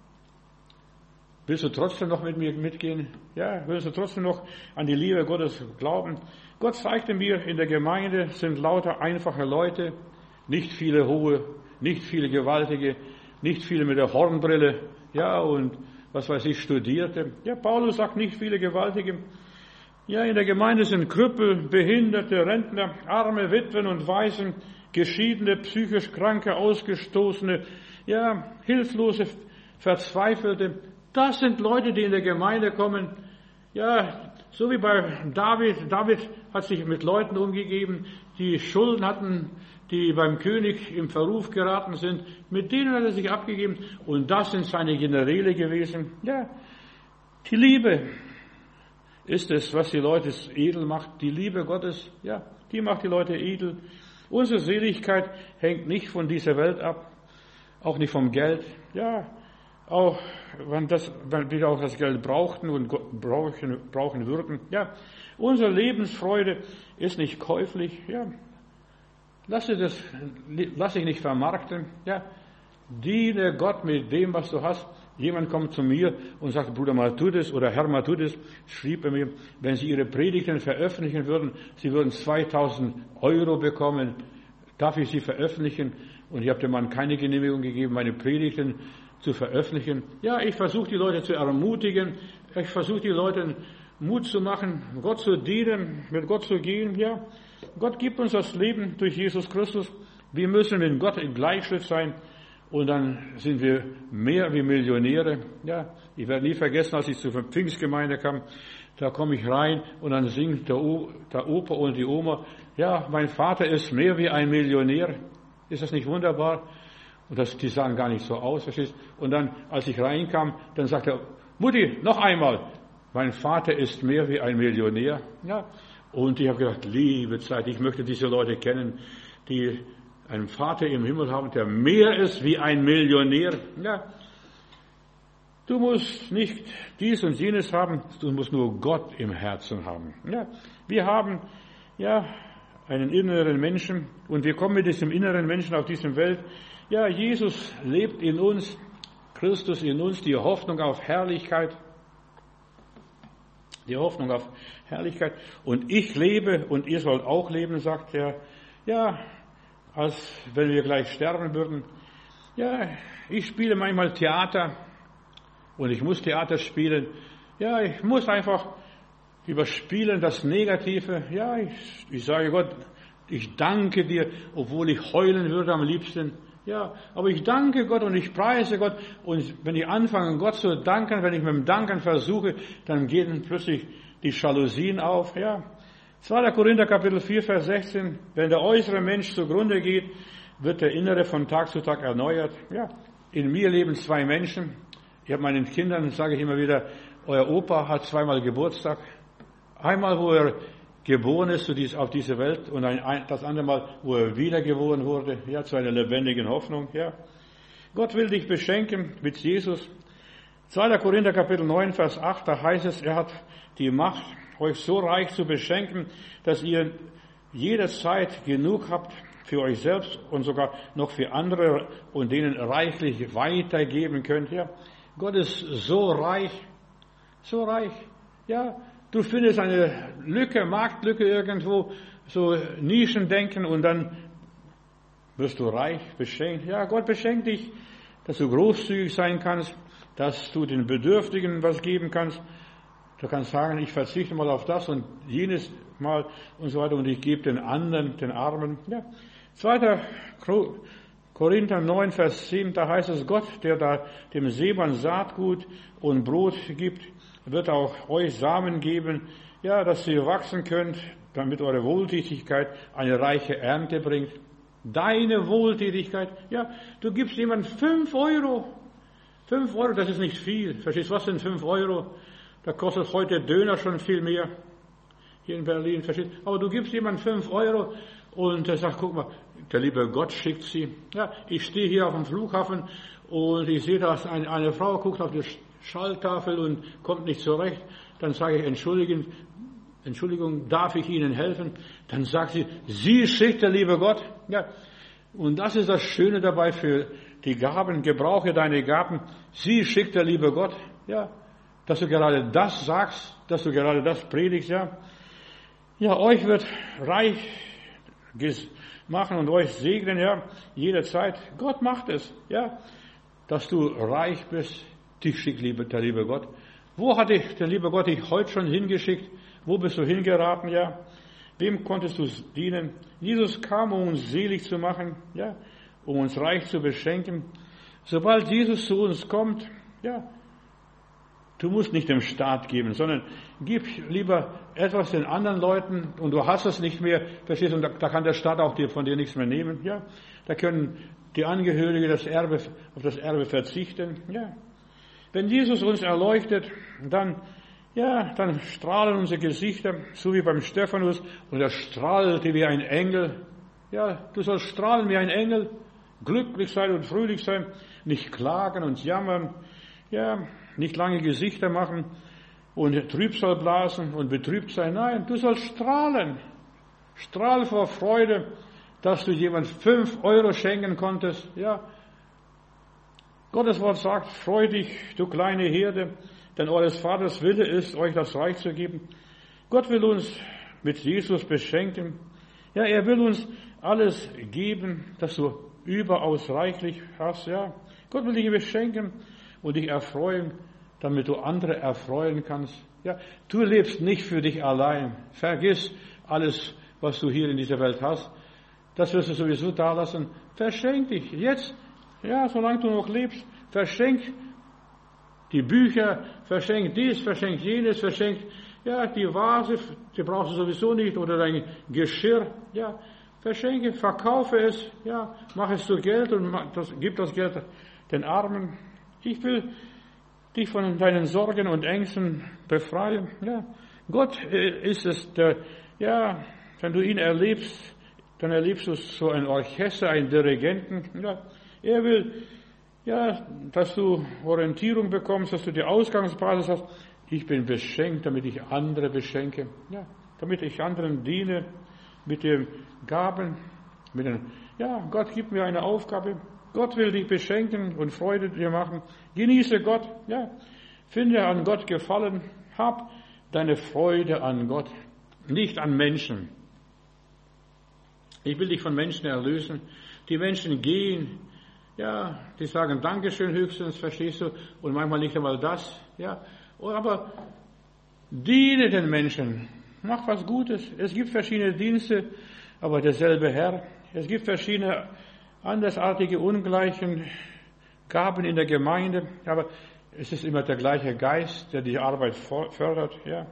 Willst du trotzdem noch mit mir mitgehen? Ja, willst du trotzdem noch an die Liebe Gottes glauben? Gott zeigte mir, in der Gemeinde sind lauter einfache Leute, nicht viele hohe, nicht viele gewaltige, nicht viele mit der Hornbrille, ja, und was weiß ich, Studierte. Ja, Paulus sagt nicht viele gewaltige. Ja, in der Gemeinde sind Krüppel, Behinderte, Rentner, arme Witwen und Waisen, Geschiedene, psychisch Kranke, Ausgestoßene, ja, Hilflose, Verzweifelte. Das sind Leute, die in der Gemeinde kommen. Ja, so wie bei David. David hat sich mit Leuten umgegeben, die Schulden hatten, die beim König im Verruf geraten sind. Mit denen hat er sich abgegeben. Und das sind seine Generäle gewesen. Ja, die Liebe ist es, was die Leute edel macht. Die Liebe Gottes, ja, die macht die Leute edel. Unsere Seligkeit hängt nicht von dieser Welt ab, auch nicht vom Geld. Ja, auch wenn, das, wenn wir auch das Geld brauchten und brauchen, brauchen würden. Ja, unsere Lebensfreude ist nicht käuflich. Ja, lass dich das, lass dich nicht vermarkten. Ja, diene Gott mit dem, was du hast. Jemand kommt zu mir und sagt, Bruder Matthäus oder Herr Matthäus, schrieb er mir, wenn Sie Ihre Predigten veröffentlichen würden, Sie würden zweitausend Euro bekommen. Darf ich sie veröffentlichen? Und ich habe dem Mann keine Genehmigung gegeben, meine Predigten zu veröffentlichen. Ja, ich versuche die Leute zu ermutigen. Ich versuche die Leute Mut zu machen, Gott zu dienen, mit Gott zu gehen. Ja, Gott gibt uns das Leben durch Jesus Christus. Wir müssen mit Gott im Gleichschritt sein. Und dann sind wir mehr wie Millionäre. Ja, ich werde nie vergessen, als ich zur Pfingstgemeinde kam, da komme ich rein und dann singt der, o, der Opa und die Oma, ja, mein Vater ist mehr wie ein Millionär. Ist das nicht wunderbar? Und das, die sahen gar nicht so aus, verstehst? Und dann, als ich reinkam, dann sagte er, Mutti, noch einmal, mein Vater ist mehr wie ein Millionär. Ja, und ich habe gedacht, liebe Zeit, ich möchte diese Leute kennen, die einen Vater im Himmel haben, der mehr ist wie ein Millionär. Ja, du musst nicht dies und jenes haben, du musst nur Gott im Herzen haben. Ja, wir haben ja einen inneren Menschen und wir kommen mit diesem inneren Menschen auf diese Welt. Ja, Jesus lebt in uns, Christus in uns, die Hoffnung auf Herrlichkeit. Die Hoffnung auf Herrlichkeit. Und ich lebe und ihr sollt auch leben, sagt er. Ja, als wenn wir gleich sterben würden. Ja, ich spiele manchmal Theater und ich muss Theater spielen. Ja, ich muss einfach überspielen das Negative. Ja, ich, ich sage Gott, ich danke dir, obwohl ich heulen würde am liebsten. Ja, aber ich danke Gott und ich preise Gott. Und wenn ich anfange, Gott zu danken, wenn ich mit dem Danken versuche, dann gehen plötzlich die Jalousien auf. Ja, zweiter Korinther Kapitel vier, Vers sechzehn. Wenn der äußere Mensch zugrunde geht, wird der innere von Tag zu Tag erneuert. Ja, in mir leben zwei Menschen. Ich habe meinen Kindern, sage ich immer wieder, euer Opa hat zweimal Geburtstag. Einmal, wo er geboren ist auf diese Welt und ein, das andere Mal, wo er wiedergeboren wurde, ja, zu einer lebendigen Hoffnung, ja. Gott will dich beschenken mit Jesus. zweiter Korinther Kapitel neun, Vers acht, da heißt es, er hat die Macht, euch so reich zu beschenken, dass ihr jederzeit genug habt für euch selbst und sogar noch für andere und denen reichlich weitergeben könnt. Ja, Gott ist so reich, so reich. Ja, du findest eine Lücke, Marktlücke irgendwo, so Nischendenken und dann wirst du reich, beschenkt. Ja, Gott beschenkt dich, dass du großzügig sein kannst, dass du den Bedürftigen was geben kannst. Du kannst sagen, ich verzichte mal auf das und jenes mal und so weiter und ich gebe den anderen, den Armen. Ja. zweiter Korinther neun, Vers sieben, da heißt es, Gott, der da dem Sämann Saatgut und Brot gibt, wird auch euch Samen geben, ja, dass ihr wachsen könnt, damit eure Wohltätigkeit eine reiche Ernte bringt. Deine Wohltätigkeit, ja, du gibst jemandem fünf Euro. Fünf Euro, das ist nicht viel. Verstehst du, was sind fünf Euro? Da kostet heute Döner schon viel mehr. Hier in Berlin, verstehst du? Aber du gibst jemandem fünf Euro und er sagt, guck mal, der liebe Gott schickt sie. Ja, ich stehe hier auf dem Flughafen und ich sehe, dass eine, eine Frau guckt auf die Schalltafel und kommt nicht zurecht. Dann sage ich, Entschuldigung, Entschuldigung, darf ich Ihnen helfen? Dann sagt sie, sie schickt der liebe Gott. Ja, und das ist das Schöne dabei für die Gaben. Gebrauche deine Gaben. Sie schickt der liebe Gott. Ja, dass du gerade das sagst, dass du gerade das predigst. Ja, ja, euch wird reich machen und euch segnen. Ja, jederzeit. Gott macht es. Ja, dass du reich bist. Dich schickt der liebe Gott. Wo hat dich der liebe Gott dich heute schon hingeschickt? Wo bist du hingeraten? Ja, wem konntest du dienen? Jesus kam, um uns selig zu machen, ja, um uns reich zu beschenken. Sobald Jesus zu uns kommt, ja, du musst nicht dem Staat geben, sondern gib lieber etwas den anderen Leuten und du hast es nicht mehr, verstehst du, und da, da kann der Staat auch dir, von dir nichts mehr nehmen, ja. Da können die Angehörigen das Erbe, auf das Erbe verzichten, ja. Wenn Jesus uns erleuchtet, dann, ja, dann strahlen unsere Gesichter, so wie beim Stephanus, und er strahlte wie ein Engel. Ja, du sollst strahlen wie ein Engel, glücklich sein und fröhlich sein, nicht klagen und jammern, ja, nicht lange Gesichter machen und Trübsal blasen und betrübt sein. Nein, du sollst strahlen. Strahl vor Freude, dass du jemand fünf Euro schenken konntest, ja. Gottes Wort sagt, freu dich, du kleine Herde, denn eures Vaters Wille ist, euch das Reich zu geben. Gott will uns mit Jesus beschenken. Ja, er will uns alles geben, dass du überaus reichlich hast, ja. Gott will dich beschenken und dich erfreuen, damit du andere erfreuen kannst. Ja, du lebst nicht für dich allein. Vergiss alles, was du hier in dieser Welt hast. Das wirst du sowieso da lassen. Verschenk dich jetzt. Ja, solange du noch lebst, verschenk die Bücher, verschenk dies, verschenk jenes, verschenk, ja, die Vase, die brauchst du sowieso nicht, oder dein Geschirr, ja, verschenke, verkaufe es, ja, mach es zu Geld und das, gib das Geld den Armen. Ich will dich von deinen Sorgen und Ängsten befreien, ja. Gott ist es, der, ja, wenn du ihn erlebst, dann erlebst du so ein Orchester, einen Dirigenten, ja. Er will, ja, dass du Orientierung bekommst, dass du die Ausgangsbasis hast. Ich bin beschenkt, damit ich andere beschenke. Ja, damit ich anderen diene mit den Gaben, mit den, ja, Gott gibt mir eine Aufgabe. Gott will dich beschenken und Freude dir machen. Genieße Gott, ja. Finde an Gott Gefallen. Hab deine Freude an Gott, nicht an Menschen. Ich will dich von Menschen erlösen. Die Menschen gehen, ja, die sagen Dankeschön höchstens, verstehst du, und manchmal nicht einmal das, ja, aber diene den Menschen, mach was Gutes. Es gibt verschiedene Dienste, aber derselbe Herr. Es gibt verschiedene andersartige, ungleichen Gaben in der Gemeinde, aber es ist immer der gleiche Geist, der die Arbeit fördert, ja.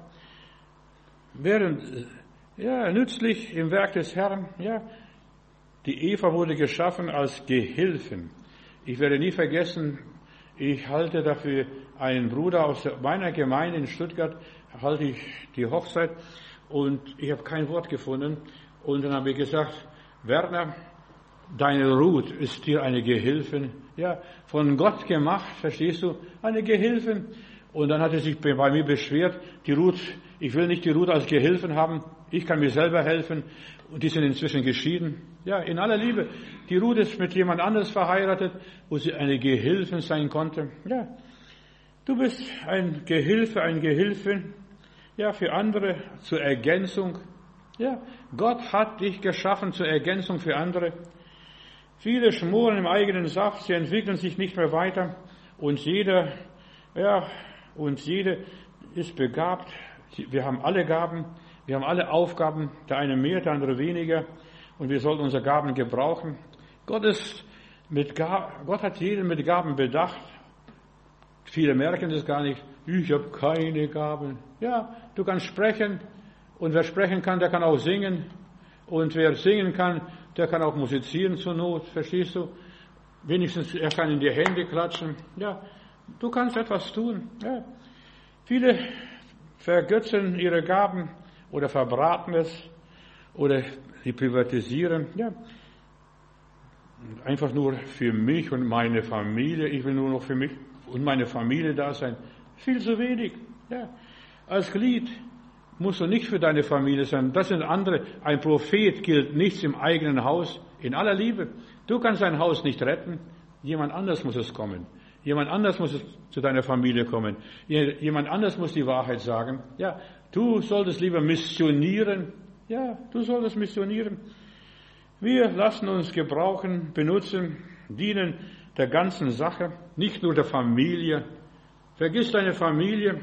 Während, ja, nützlich im Werk des Herrn, ja. Die Eva wurde geschaffen als Gehilfin. Ich werde nie vergessen, ich halte dafür einen Bruder aus meiner Gemeinde in Stuttgart, halte ich die Hochzeit und ich habe kein Wort gefunden. Und dann habe ich gesagt, Werner, deine Ruth ist dir eine Gehilfin. Ja, ja, von Gott gemacht, verstehst du, eine Gehilfin. Und dann hat er sich bei mir beschwert, die Ruth, ich will nicht die Ruth als Gehilfin haben, ich kann mir selber helfen. Und die sind inzwischen geschieden. Ja, in aller Liebe. Die Ruth ist mit jemand anderes verheiratet, wo sie eine Gehilfin sein konnte. Ja, du bist ein Gehilfe, ein Gehilfin, ja, für andere zur Ergänzung. Ja, Gott hat dich geschaffen zur Ergänzung für andere. Viele schmoren im eigenen Saft, sie entwickeln sich nicht mehr weiter. Und jeder, ja, und jede ist begabt. Wir haben alle Gaben, wir haben alle Aufgaben, der eine mehr, der andere weniger. Und wir sollten unsere Gaben gebrauchen. Gott ist mit Gaben, Gott hat jeden mit Gaben bedacht. Viele merken das gar nicht. Ich habe keine Gaben. Ja, du kannst sprechen. Und wer sprechen kann, der kann auch singen. Und wer singen kann, der kann auch musizieren zur Not. Verstehst du? Wenigstens, er kann in die Hände klatschen. Ja, du kannst etwas tun. Ja. Viele vergötzen ihre Gaben oder verbraten es oder sie privatisieren. Ja. Einfach nur für mich und meine Familie. Ich will nur noch für mich und meine Familie da sein. Viel zu wenig. Ja. Als Glied musst du nicht für deine Familie sein. Das sind andere. Ein Prophet gilt nichts im eigenen Haus. In aller Liebe. Du kannst dein Haus nicht retten. Jemand anders muss es kommen. Jemand anders muss es zu deiner Familie kommen. Jemand anders muss die Wahrheit sagen. Ja, du solltest lieber missionieren. Ja, du solltest missionieren. Wir lassen uns gebrauchen, benutzen, dienen der ganzen Sache, nicht nur der Familie. Vergiss deine Familie.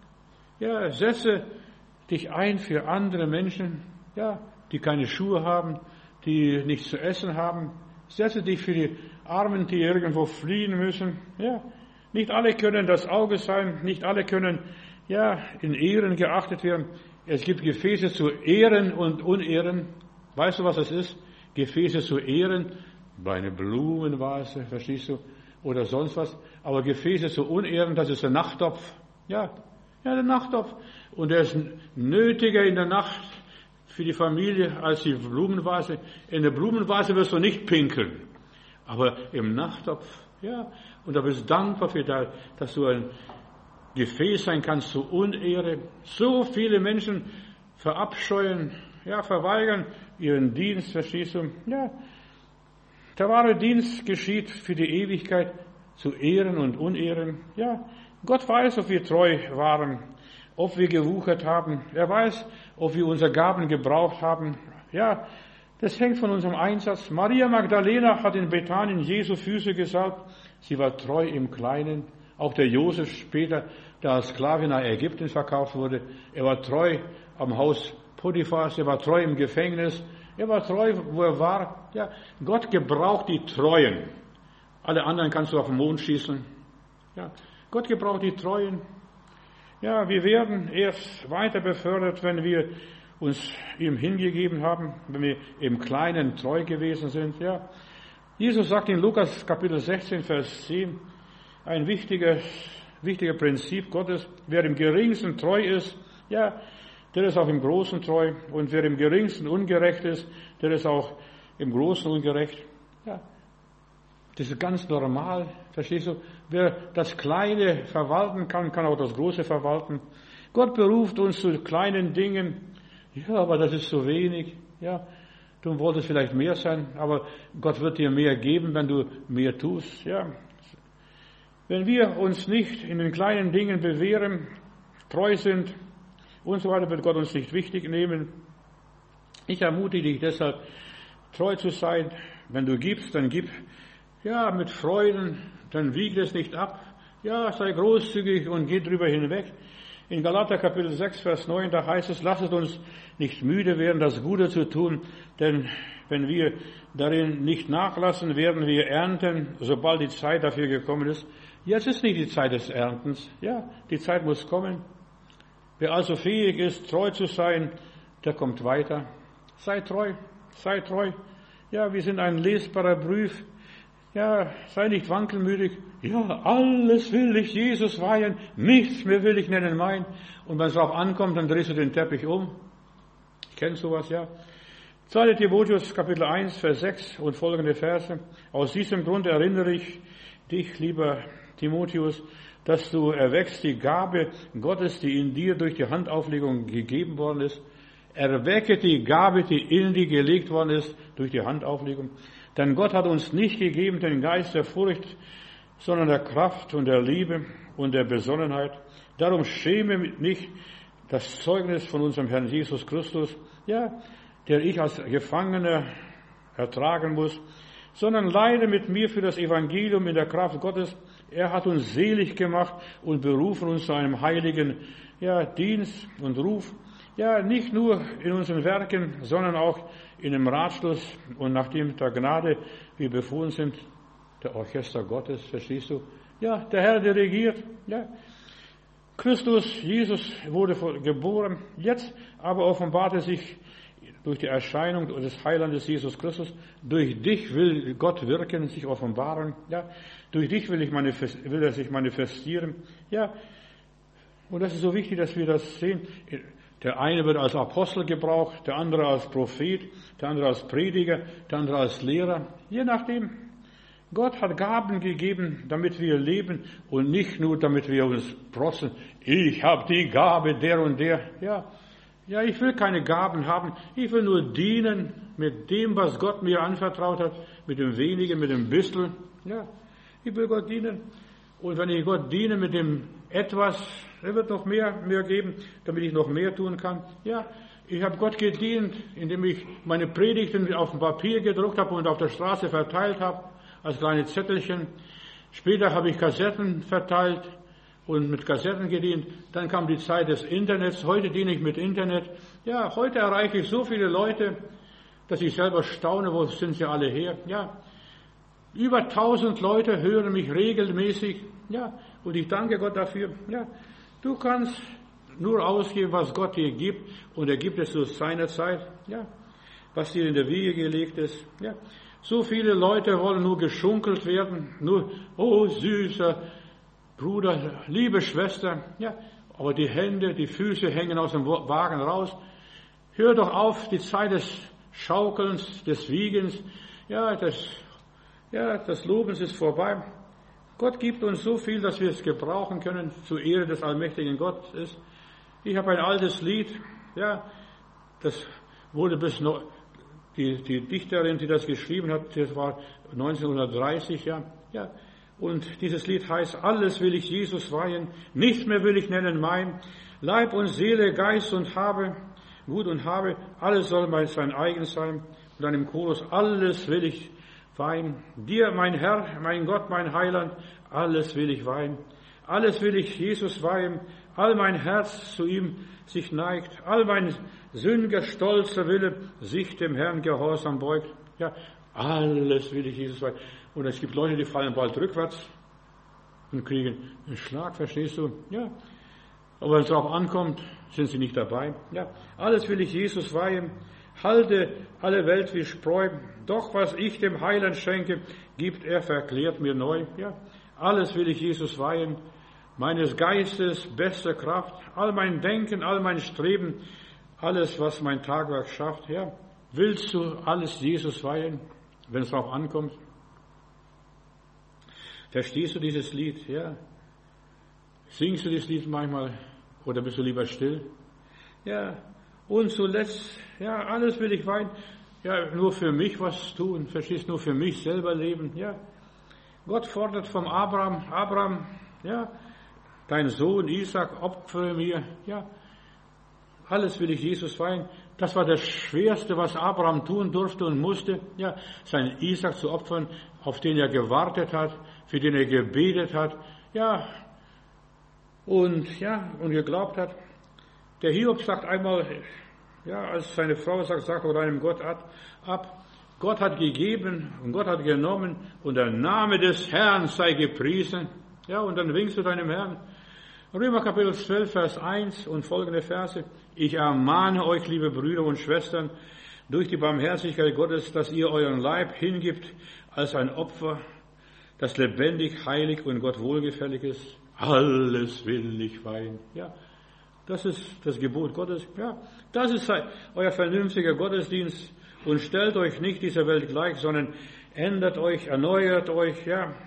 Ja, setze dich ein für andere Menschen, ja, die keine Schuhe haben, die nichts zu essen haben. Setze dich für die Armen, die irgendwo fliehen müssen. Ja, nicht alle können das Auge sein, nicht alle können, ja, in Ehren geachtet werden. Es gibt Gefäße zu Ehren und Unehren. Weißt du, was das ist? Gefäße zu Ehren, bei einer Blumenvase, verstehst du, oder sonst was. Aber Gefäße zu Unehren, das ist der Nachttopf. Ja, ja, der Nachttopf. Und der ist nötiger in der Nacht für die Familie als die Blumenvase. In der Blumenvase wirst du nicht pinkeln. Aber im Nachttopf, ja. Und da bist du dankbar für das, dass du ein Gefäß sein kannst zur Unehre. So viele Menschen verabscheuen, ja, verweigern ihren Dienst, verstehst du? Ja. Der wahre Dienst geschieht für die Ewigkeit zu Ehren und Unehren. Ja. Gott weiß, ob wir treu waren, ob wir gewuchert haben. Er weiß, ob wir unsere Gaben gebraucht haben. Ja, das hängt von unserem Einsatz. Maria Magdalena hat in Bethanien Jesu Füße gesalbt. Sie war treu im Kleinen. Auch der Josef später, der als Sklave nach Ägypten verkauft wurde, er war treu am Haus Potiphars, er war treu im Gefängnis, er war treu, wo er war. Ja, Gott gebraucht die Treuen. Alle anderen kannst du auf den Mond schießen. Ja, Gott gebraucht die Treuen. Ja, wir werden erst weiter befördert, wenn wir uns ihm hingegeben haben, wenn wir im Kleinen treu gewesen sind. Ja, Jesus sagt in Lukas Kapitel sechzehn, Vers zehn, ein wichtiges, wichtiger Prinzip Gottes: Wer im Geringsten treu ist, ja, der ist auch im Großen treu. Und wer im Geringsten ungerecht ist, der ist auch im Großen ungerecht. Ja, das ist ganz normal, verstehst du? Wer das Kleine verwalten kann, kann auch das Große verwalten. Gott beruft uns zu kleinen Dingen. Ja, aber das ist so wenig. Ja, du wolltest vielleicht mehr sein, aber Gott wird dir mehr geben, wenn du mehr tust. Ja, wenn wir uns nicht in den kleinen Dingen bewähren, treu sind und so weiter, wird Gott uns nicht wichtig nehmen. Ich ermutige dich deshalb, treu zu sein. Wenn du gibst, dann gib, ja, mit Freuden, dann wieg es nicht ab. Ja, sei großzügig und geh drüber hinweg. In Galater Kapitel sechs, Vers neun, da heißt es: Lasst uns nicht müde werden, das Gute zu tun, denn wenn wir darin nicht nachlassen, werden wir ernten, sobald die Zeit dafür gekommen ist. Jetzt ist nicht die Zeit des Erntens. Ja, die Zeit muss kommen. Wer also fähig ist, treu zu sein, der kommt weiter. Sei treu, sei treu. Ja, wir sind ein lesbarer Brief. Ja, sei nicht wankelmütig. Ja, alles will ich Jesus weihen, nichts mehr will ich nennen mein. Und wenn es darauf ankommt, dann drehst du den Teppich um. Ich kenne sowas, ja. zweiter Timotheus Kapitel eins, Vers sechs und folgende Verse. Aus diesem Grund erinnere ich dich, lieber Timotheus, dass du erweckst die Gabe Gottes, die in dir durch die Handauflegung gegeben worden ist. Erwecke die Gabe, die in dir gelegt worden ist durch die Handauflegung. Denn Gott hat uns nicht gegeben den Geist der Furcht, sondern der Kraft und der Liebe und der Besonnenheit. Darum schäme nicht das Zeugnis von unserem Herrn Jesus Christus, ja, der ich als Gefangener ertragen muss, sondern leide mit mir für das Evangelium in der Kraft Gottes. Er hat uns selig gemacht und berufen uns zu einem heiligen, ja, Dienst und Ruf. Ja, nicht nur in unseren Werken, sondern auch in dem Ratschluss und nachdem der Gnade wir befohlen sind, der Orchester Gottes, verstehst du? Ja, der Herr, der regiert, ja. Christus, Jesus wurde geboren, jetzt aber offenbarte sich durch die Erscheinung des Heilandes Jesus Christus. Durch dich will Gott wirken, sich offenbaren, ja. Durch dich will, ich manifest, will er sich manifestieren, ja. Und das ist so wichtig, dass wir das sehen. Der eine wird als Apostel gebraucht, der andere als Prophet, der andere als Prediger, der andere als Lehrer, je nachdem. Gott hat Gaben gegeben, damit wir leben und nicht nur, damit wir uns protzen. Ich habe die Gabe der und der. Ja, ja, ich will keine Gaben haben. Ich will nur dienen mit dem, was Gott mir anvertraut hat, mit dem Wenigen, mit dem Bisschen. Ja, ich will Gott dienen. Und wenn ich Gott diene mit dem Etwas, er wird noch mehr mir geben, damit ich noch mehr tun kann. Ja, ich habe Gott gedient, indem ich meine Predigten auf dem Papier gedruckt habe und auf der Straße verteilt habe, als kleine Zettelchen. Später habe ich Kassetten verteilt und mit Kassetten gedient. Dann kam die Zeit des Internets. Heute diene ich mit Internet. Ja, heute erreiche ich so viele Leute, dass ich selber staune, wo sind sie alle her? Ja, über tausend Leute hören mich regelmäßig. Ja, und ich danke Gott dafür. Ja, du kannst nur ausgeben, was Gott dir gibt, und er gibt es zu seiner Zeit. Ja, was dir in der Wiege gelegt ist. Ja. So viele Leute wollen nur geschunkelt werden, nur, oh süßer Bruder, liebe Schwester, ja, aber die Hände, die Füße hängen aus dem Wagen raus. Hör doch auf, die Zeit des Schaukelns, des Wiegens, ja, des, ja, des Lobens ist vorbei. Gott gibt uns so viel, dass wir es gebrauchen können, zur Ehre des allmächtigen Gottes. Ich habe ein altes Lied, ja, das wurde bis noch, Die, die Dichterin, die das geschrieben hat, das war neunzehnhundertdreißig, ja, ja. Und dieses Lied heißt, alles will ich Jesus weihen, nichts mehr will ich nennen mein, Leib und Seele, Geist und Habe, Gut und Habe, alles soll mein sein eigen sein. Und dann im Chorus, alles will ich weihen, dir, mein Herr, mein Gott, mein Heiland, alles will ich weihen, alles will ich Jesus weihen, all mein Herz zu ihm sich neigt, all mein sündiger, stolzer Wille sich dem Herrn gehorsam beugt. Ja, alles will ich Jesus weihen. Und es gibt Leute, die fallen bald rückwärts und kriegen einen Schlag, verstehst du? Ja. Aber wenn es darauf ankommt, sind sie nicht dabei. Ja, alles will ich Jesus weihen. Halte alle Welt wie Spreu. Doch was ich dem Heiland schenke, gibt er, verklärt mir neu. Ja, alles will ich Jesus weihen. Meines Geistes beste Kraft, all mein Denken, all mein Streben, alles, was mein Tagwerk schafft, ja. Willst du alles Jesus weihen, wenn es darauf ankommt? Verstehst du dieses Lied, ja? Singst du dieses Lied manchmal oder bist du lieber still? Ja, und zuletzt, ja, alles will ich weihen, ja, nur für mich was tun, verstehst du, nur für mich selber leben, ja. Gott fordert vom Abraham, Abraham, ja, dein Sohn Isaac opfere mir, ja, alles will ich Jesus weihen. Das war das Schwerste, was Abraham tun durfte und musste, ja, seinen Isaac zu opfern, auf den er gewartet hat, für den er gebetet hat, ja, und, ja, und geglaubt hat. Der Hiob sagt einmal, ja, als seine Frau sagt, sag doch deinem Gott ab, Gott hat gegeben und Gott hat genommen und der Name des Herrn sei gepriesen. Ja, und dann winkst du deinem Herrn. Römer Kapitel zwölf, Vers eins und folgende Verse. Ich ermahne euch, liebe Brüder und Schwestern, durch die Barmherzigkeit Gottes, dass ihr euren Leib hingibt als ein Opfer, das lebendig, heilig und Gott wohlgefällig ist. Alles will ich weihen. Ja, das ist das Gebot Gottes. Ja, das ist euer vernünftiger Gottesdienst. Und stellt euch nicht dieser Welt gleich, sondern ändert euch, erneuert euch, ja,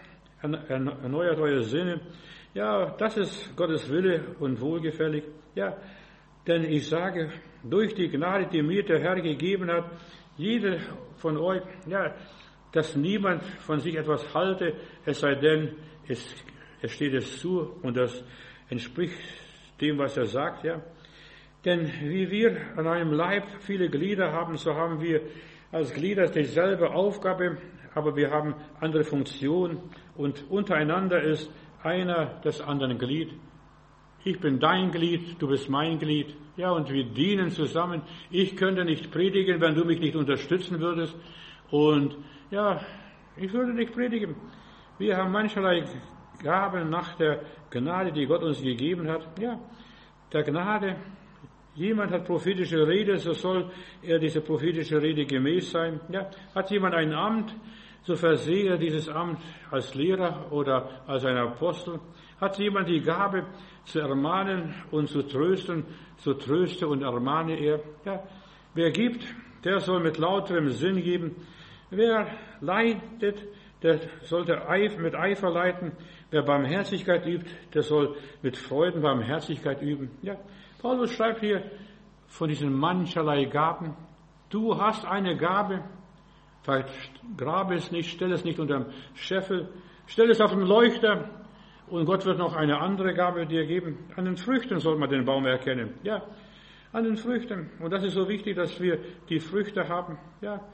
erneuert eure Sinne. Ja, das ist Gottes Wille und wohlgefällig. Ja, denn ich sage, durch die Gnade, die mir der Herr gegeben hat, jeder von euch, ja, dass niemand von sich etwas halte, es sei denn, es, es steht es zu und das entspricht dem, was er sagt, ja. Denn wie wir an einem Leib viele Glieder haben, so haben wir als Glieder dieselbe Aufgabe, aber wir haben andere Funktionen und untereinander ist einer des anderen Glied. Ich bin dein Glied, du bist mein Glied. Ja, und wir dienen zusammen. Ich könnte nicht predigen, wenn du mich nicht unterstützen würdest. Und ja, ich würde nicht predigen. Wir haben mancherlei Gaben nach der Gnade, die Gott uns gegeben hat. Ja, der Gnade. Jemand hat prophetische Rede, so soll er diese prophetische Rede gemäß sein. Ja, hat jemand ein Amt, so versehe er dieses Amt als Lehrer oder als ein Apostel. Hat jemand die Gabe zu ermahnen und zu trösten, so tröste und ermahne er. Ja, wer gibt, der soll mit lauterem Sinn geben. Wer leidet, der sollte mit Eifer leiten. Wer Barmherzigkeit übt, der soll mit Freuden Barmherzigkeit üben. Ja, Paulus schreibt hier von diesen mancherlei Gaben. Du hast eine Gabe, vergrabe es nicht, stell es nicht unterm Scheffel, stell es auf den Leuchter und Gott wird noch eine andere Gabe dir geben. An den Früchten soll man den Baum erkennen. Ja, an den Früchten. Und das ist so wichtig, dass wir die Früchte haben. Ja.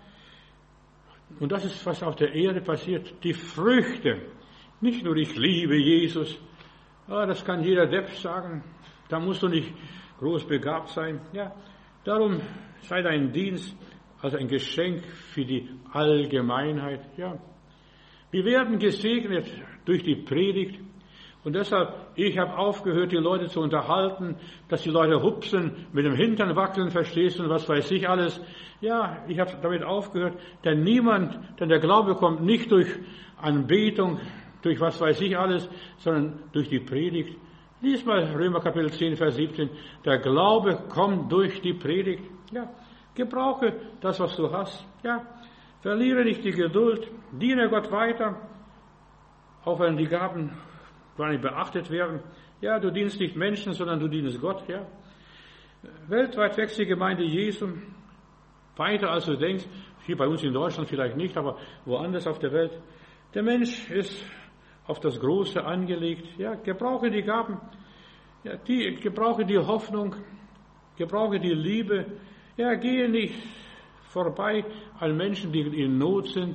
Und das ist, was auf der Erde passiert. Die Früchte. Nicht nur ich liebe Jesus. Ja, das kann jeder Depp sagen. Da musst du nicht groß begabt sein. Ja, darum sei dein Dienst als ein Geschenk für die Allgemeinheit. Ja, wir werden gesegnet durch die Predigt. Und deshalb, ich habe aufgehört, die Leute zu unterhalten, dass die Leute hupsen, mit dem Hintern wackeln, verstehst du, und was weiß ich alles. Ja, ich habe damit aufgehört, denn niemand, denn der Glaube kommt nicht durch Anbetung, durch was weiß ich alles, sondern durch die Predigt. Lies mal Römer Kapitel zehn, Vers siebzehn. Der Glaube kommt durch die Predigt. Ja, gebrauche das, was du hast. Ja, verliere nicht die Geduld. Diene Gott weiter. Auch wenn die Gaben gar nicht beachtet werden. Ja, du dienst nicht Menschen, sondern du dienst Gott. Ja, weltweit wächst die Gemeinde Jesu weiter, als du denkst. Hier bei uns in Deutschland vielleicht nicht, aber woanders auf der Welt. Der Mensch ist auf das Große angelegt. Ja, gebrauche die Gaben, ja, die, gebrauche die Hoffnung, gebrauche die Liebe. Ja, gehe nicht vorbei an Menschen, die in Not sind,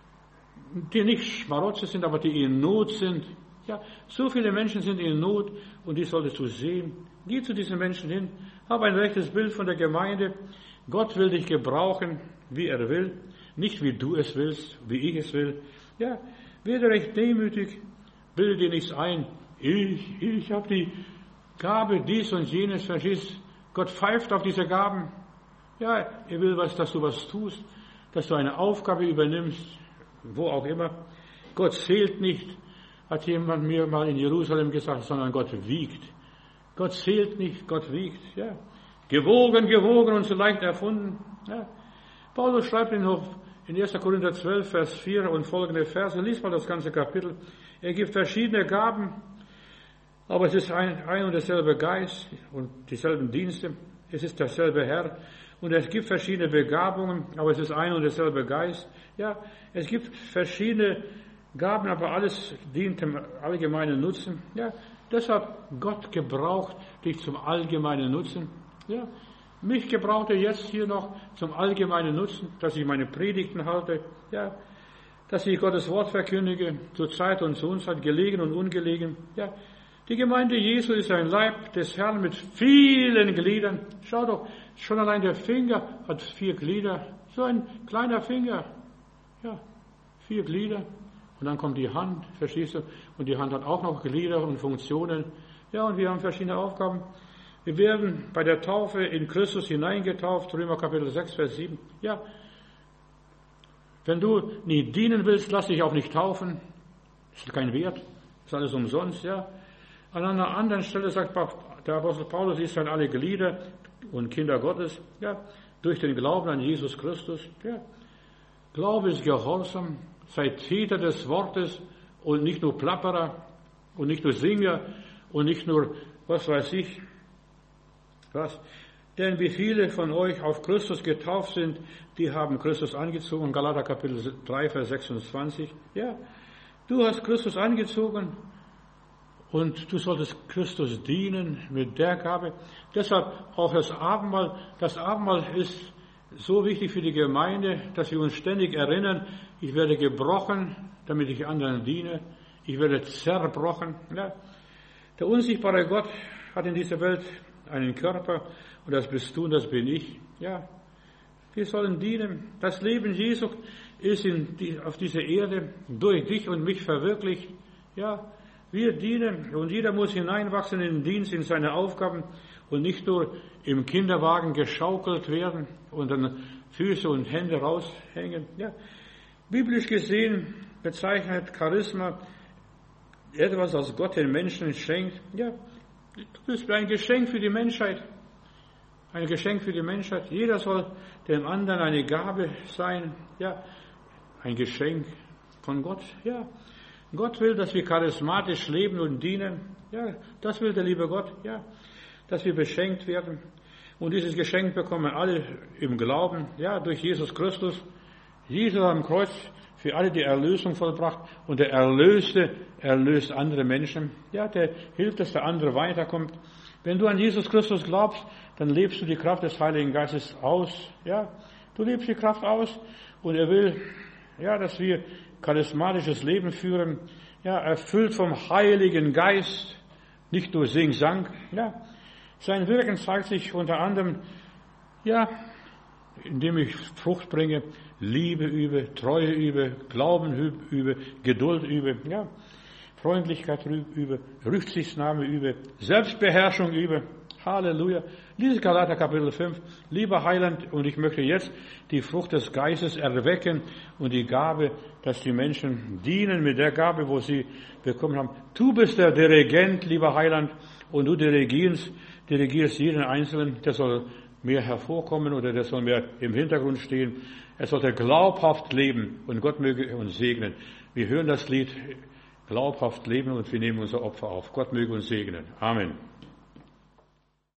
die nicht Schmarotze sind, aber die in Not sind. Ja, so viele Menschen sind in Not und die solltest du sehen. Geh zu diesen Menschen hin, hab ein rechtes Bild von der Gemeinde. Gott will dich gebrauchen, wie er will, nicht wie du es willst, wie ich es will. Ja, werde recht demütig, bilde dir nichts ein. Ich, ich habe die Gabe, dies und jenes, verstehst. Gott pfeift auf diese Gaben. Ja, er will, was, dass du was tust, dass du eine Aufgabe übernimmst, wo auch immer. Gott zählt nicht, hat jemand mir mal in Jerusalem gesagt, sondern Gott wiegt. Gott zählt nicht, Gott wiegt. Ja, gewogen, gewogen und so leicht erfunden. Ja. Paulus schreibt ihn noch in erster Korinther zwölf, Vers vier und folgende Verse, lies mal das ganze Kapitel. Er gibt verschiedene Gaben, aber es ist ein, ein und derselbe Geist und dieselben Dienste. Es ist derselbe Herr. Und es gibt verschiedene Begabungen, aber es ist ein und derselbe Geist. Ja, es gibt verschiedene Gaben, aber alles dient dem allgemeinen Nutzen. Ja, deshalb Gott gebraucht dich zum allgemeinen Nutzen. Ja, mich gebraucht er jetzt hier noch zum allgemeinen Nutzen, dass ich meine Predigten halte, ja, dass ich Gottes Wort verkündige, zur Zeit und zu Unzeit, gelegen und ungelegen. Ja, die Gemeinde Jesu ist ein Leib des Herrn mit vielen Gliedern. Schau doch, schon allein der Finger hat vier Glieder, so ein kleiner Finger, ja, vier Glieder. Und dann kommt die Hand, verstehst du? Und die Hand hat auch noch Glieder und Funktionen. Ja, und wir haben verschiedene Aufgaben. Wir werden bei der Taufe in Christus hineingetauft, Römer Kapitel sechs, Vers sieben. Ja, wenn du nie dienen willst, lass dich auch nicht taufen. Das ist kein Wert, das ist alles umsonst, ja. An einer anderen Stelle sagt der Apostel Paulus, ihr seid alle Glieder und Kinder Gottes, ja, durch den Glauben an Jesus Christus, ja. Glaube ist Gehorsam, sei Täter des Wortes und nicht nur Plapperer und nicht nur Singer und nicht nur, was weiß ich, was. Denn wie viele von euch auf Christus getauft sind, die haben Christus angezogen. Galater Kapitel drei, Vers sechsundzwanzig. Ja, du hast Christus angezogen und du solltest Christus dienen mit der Gabe. Deshalb auch das Abendmahl. Das Abendmahl ist so wichtig für die Gemeinde, dass wir uns ständig erinnern, ich werde gebrochen, damit ich anderen diene. Ich werde zerbrochen. Ja. Der unsichtbare Gott hat in dieser Welt einen Körper und das bist du und das bin ich. Ja, wir sollen dienen. Das Leben Jesu ist in die, auf dieser Erde durch dich und mich verwirklicht. Ja, wir dienen und jeder muss hineinwachsen in den Dienst, in seine Aufgaben und nicht nur im Kinderwagen geschaukelt werden und dann Füße und Hände raushängen. Ja, biblisch gesehen bezeichnet Charisma etwas, was Gott den Menschen schenkt. Ja, du bist ein Geschenk für die Menschheit. Ein Geschenk für die Menschheit. Jeder soll dem anderen eine Gabe sein. Ja, ein Geschenk von Gott. Ja, Gott will, dass wir charismatisch leben und dienen. Ja, das will der liebe Gott. Ja, dass wir beschenkt werden. Und dieses Geschenk bekommen alle im Glauben. Ja, durch Jesus Christus. Jesus am Kreuz für alle die Erlösung vollbracht. Und der Erlöste erlöst andere Menschen. Ja, der hilft, dass der andere weiterkommt. Wenn du an Jesus Christus glaubst, dann lebst du die Kraft des Heiligen Geistes aus. Ja, du lebst die Kraft aus. Und er will, ja, dass wir charismatisches Leben führen. Ja, erfüllt vom Heiligen Geist. Nicht nur Sing-Sang. Ja, sein Wirken zeigt sich unter anderem, ja, indem ich Frucht bringe, Liebe übe, Treue übe, Glauben übe, Geduld übe, ja, Freundlichkeit übe, Rücksichtnahme übe, Selbstbeherrschung übe. Halleluja. Dieses Galater Kapitel fünf. Lieber Heiland, und ich möchte jetzt die Frucht des Geistes erwecken und die Gabe, dass die Menschen dienen mit der Gabe, wo sie bekommen haben. Du bist der Dirigent, lieber Heiland, und du dirigierst, dirigierst jeden Einzelnen, der soll mehr hervorkommen oder der soll mehr im Hintergrund stehen. Er sollte glaubhaft leben und Gott möge uns segnen. Wir hören das Lied glaubhaft leben und wir nehmen unser Opfer auf. Gott möge uns segnen. Amen.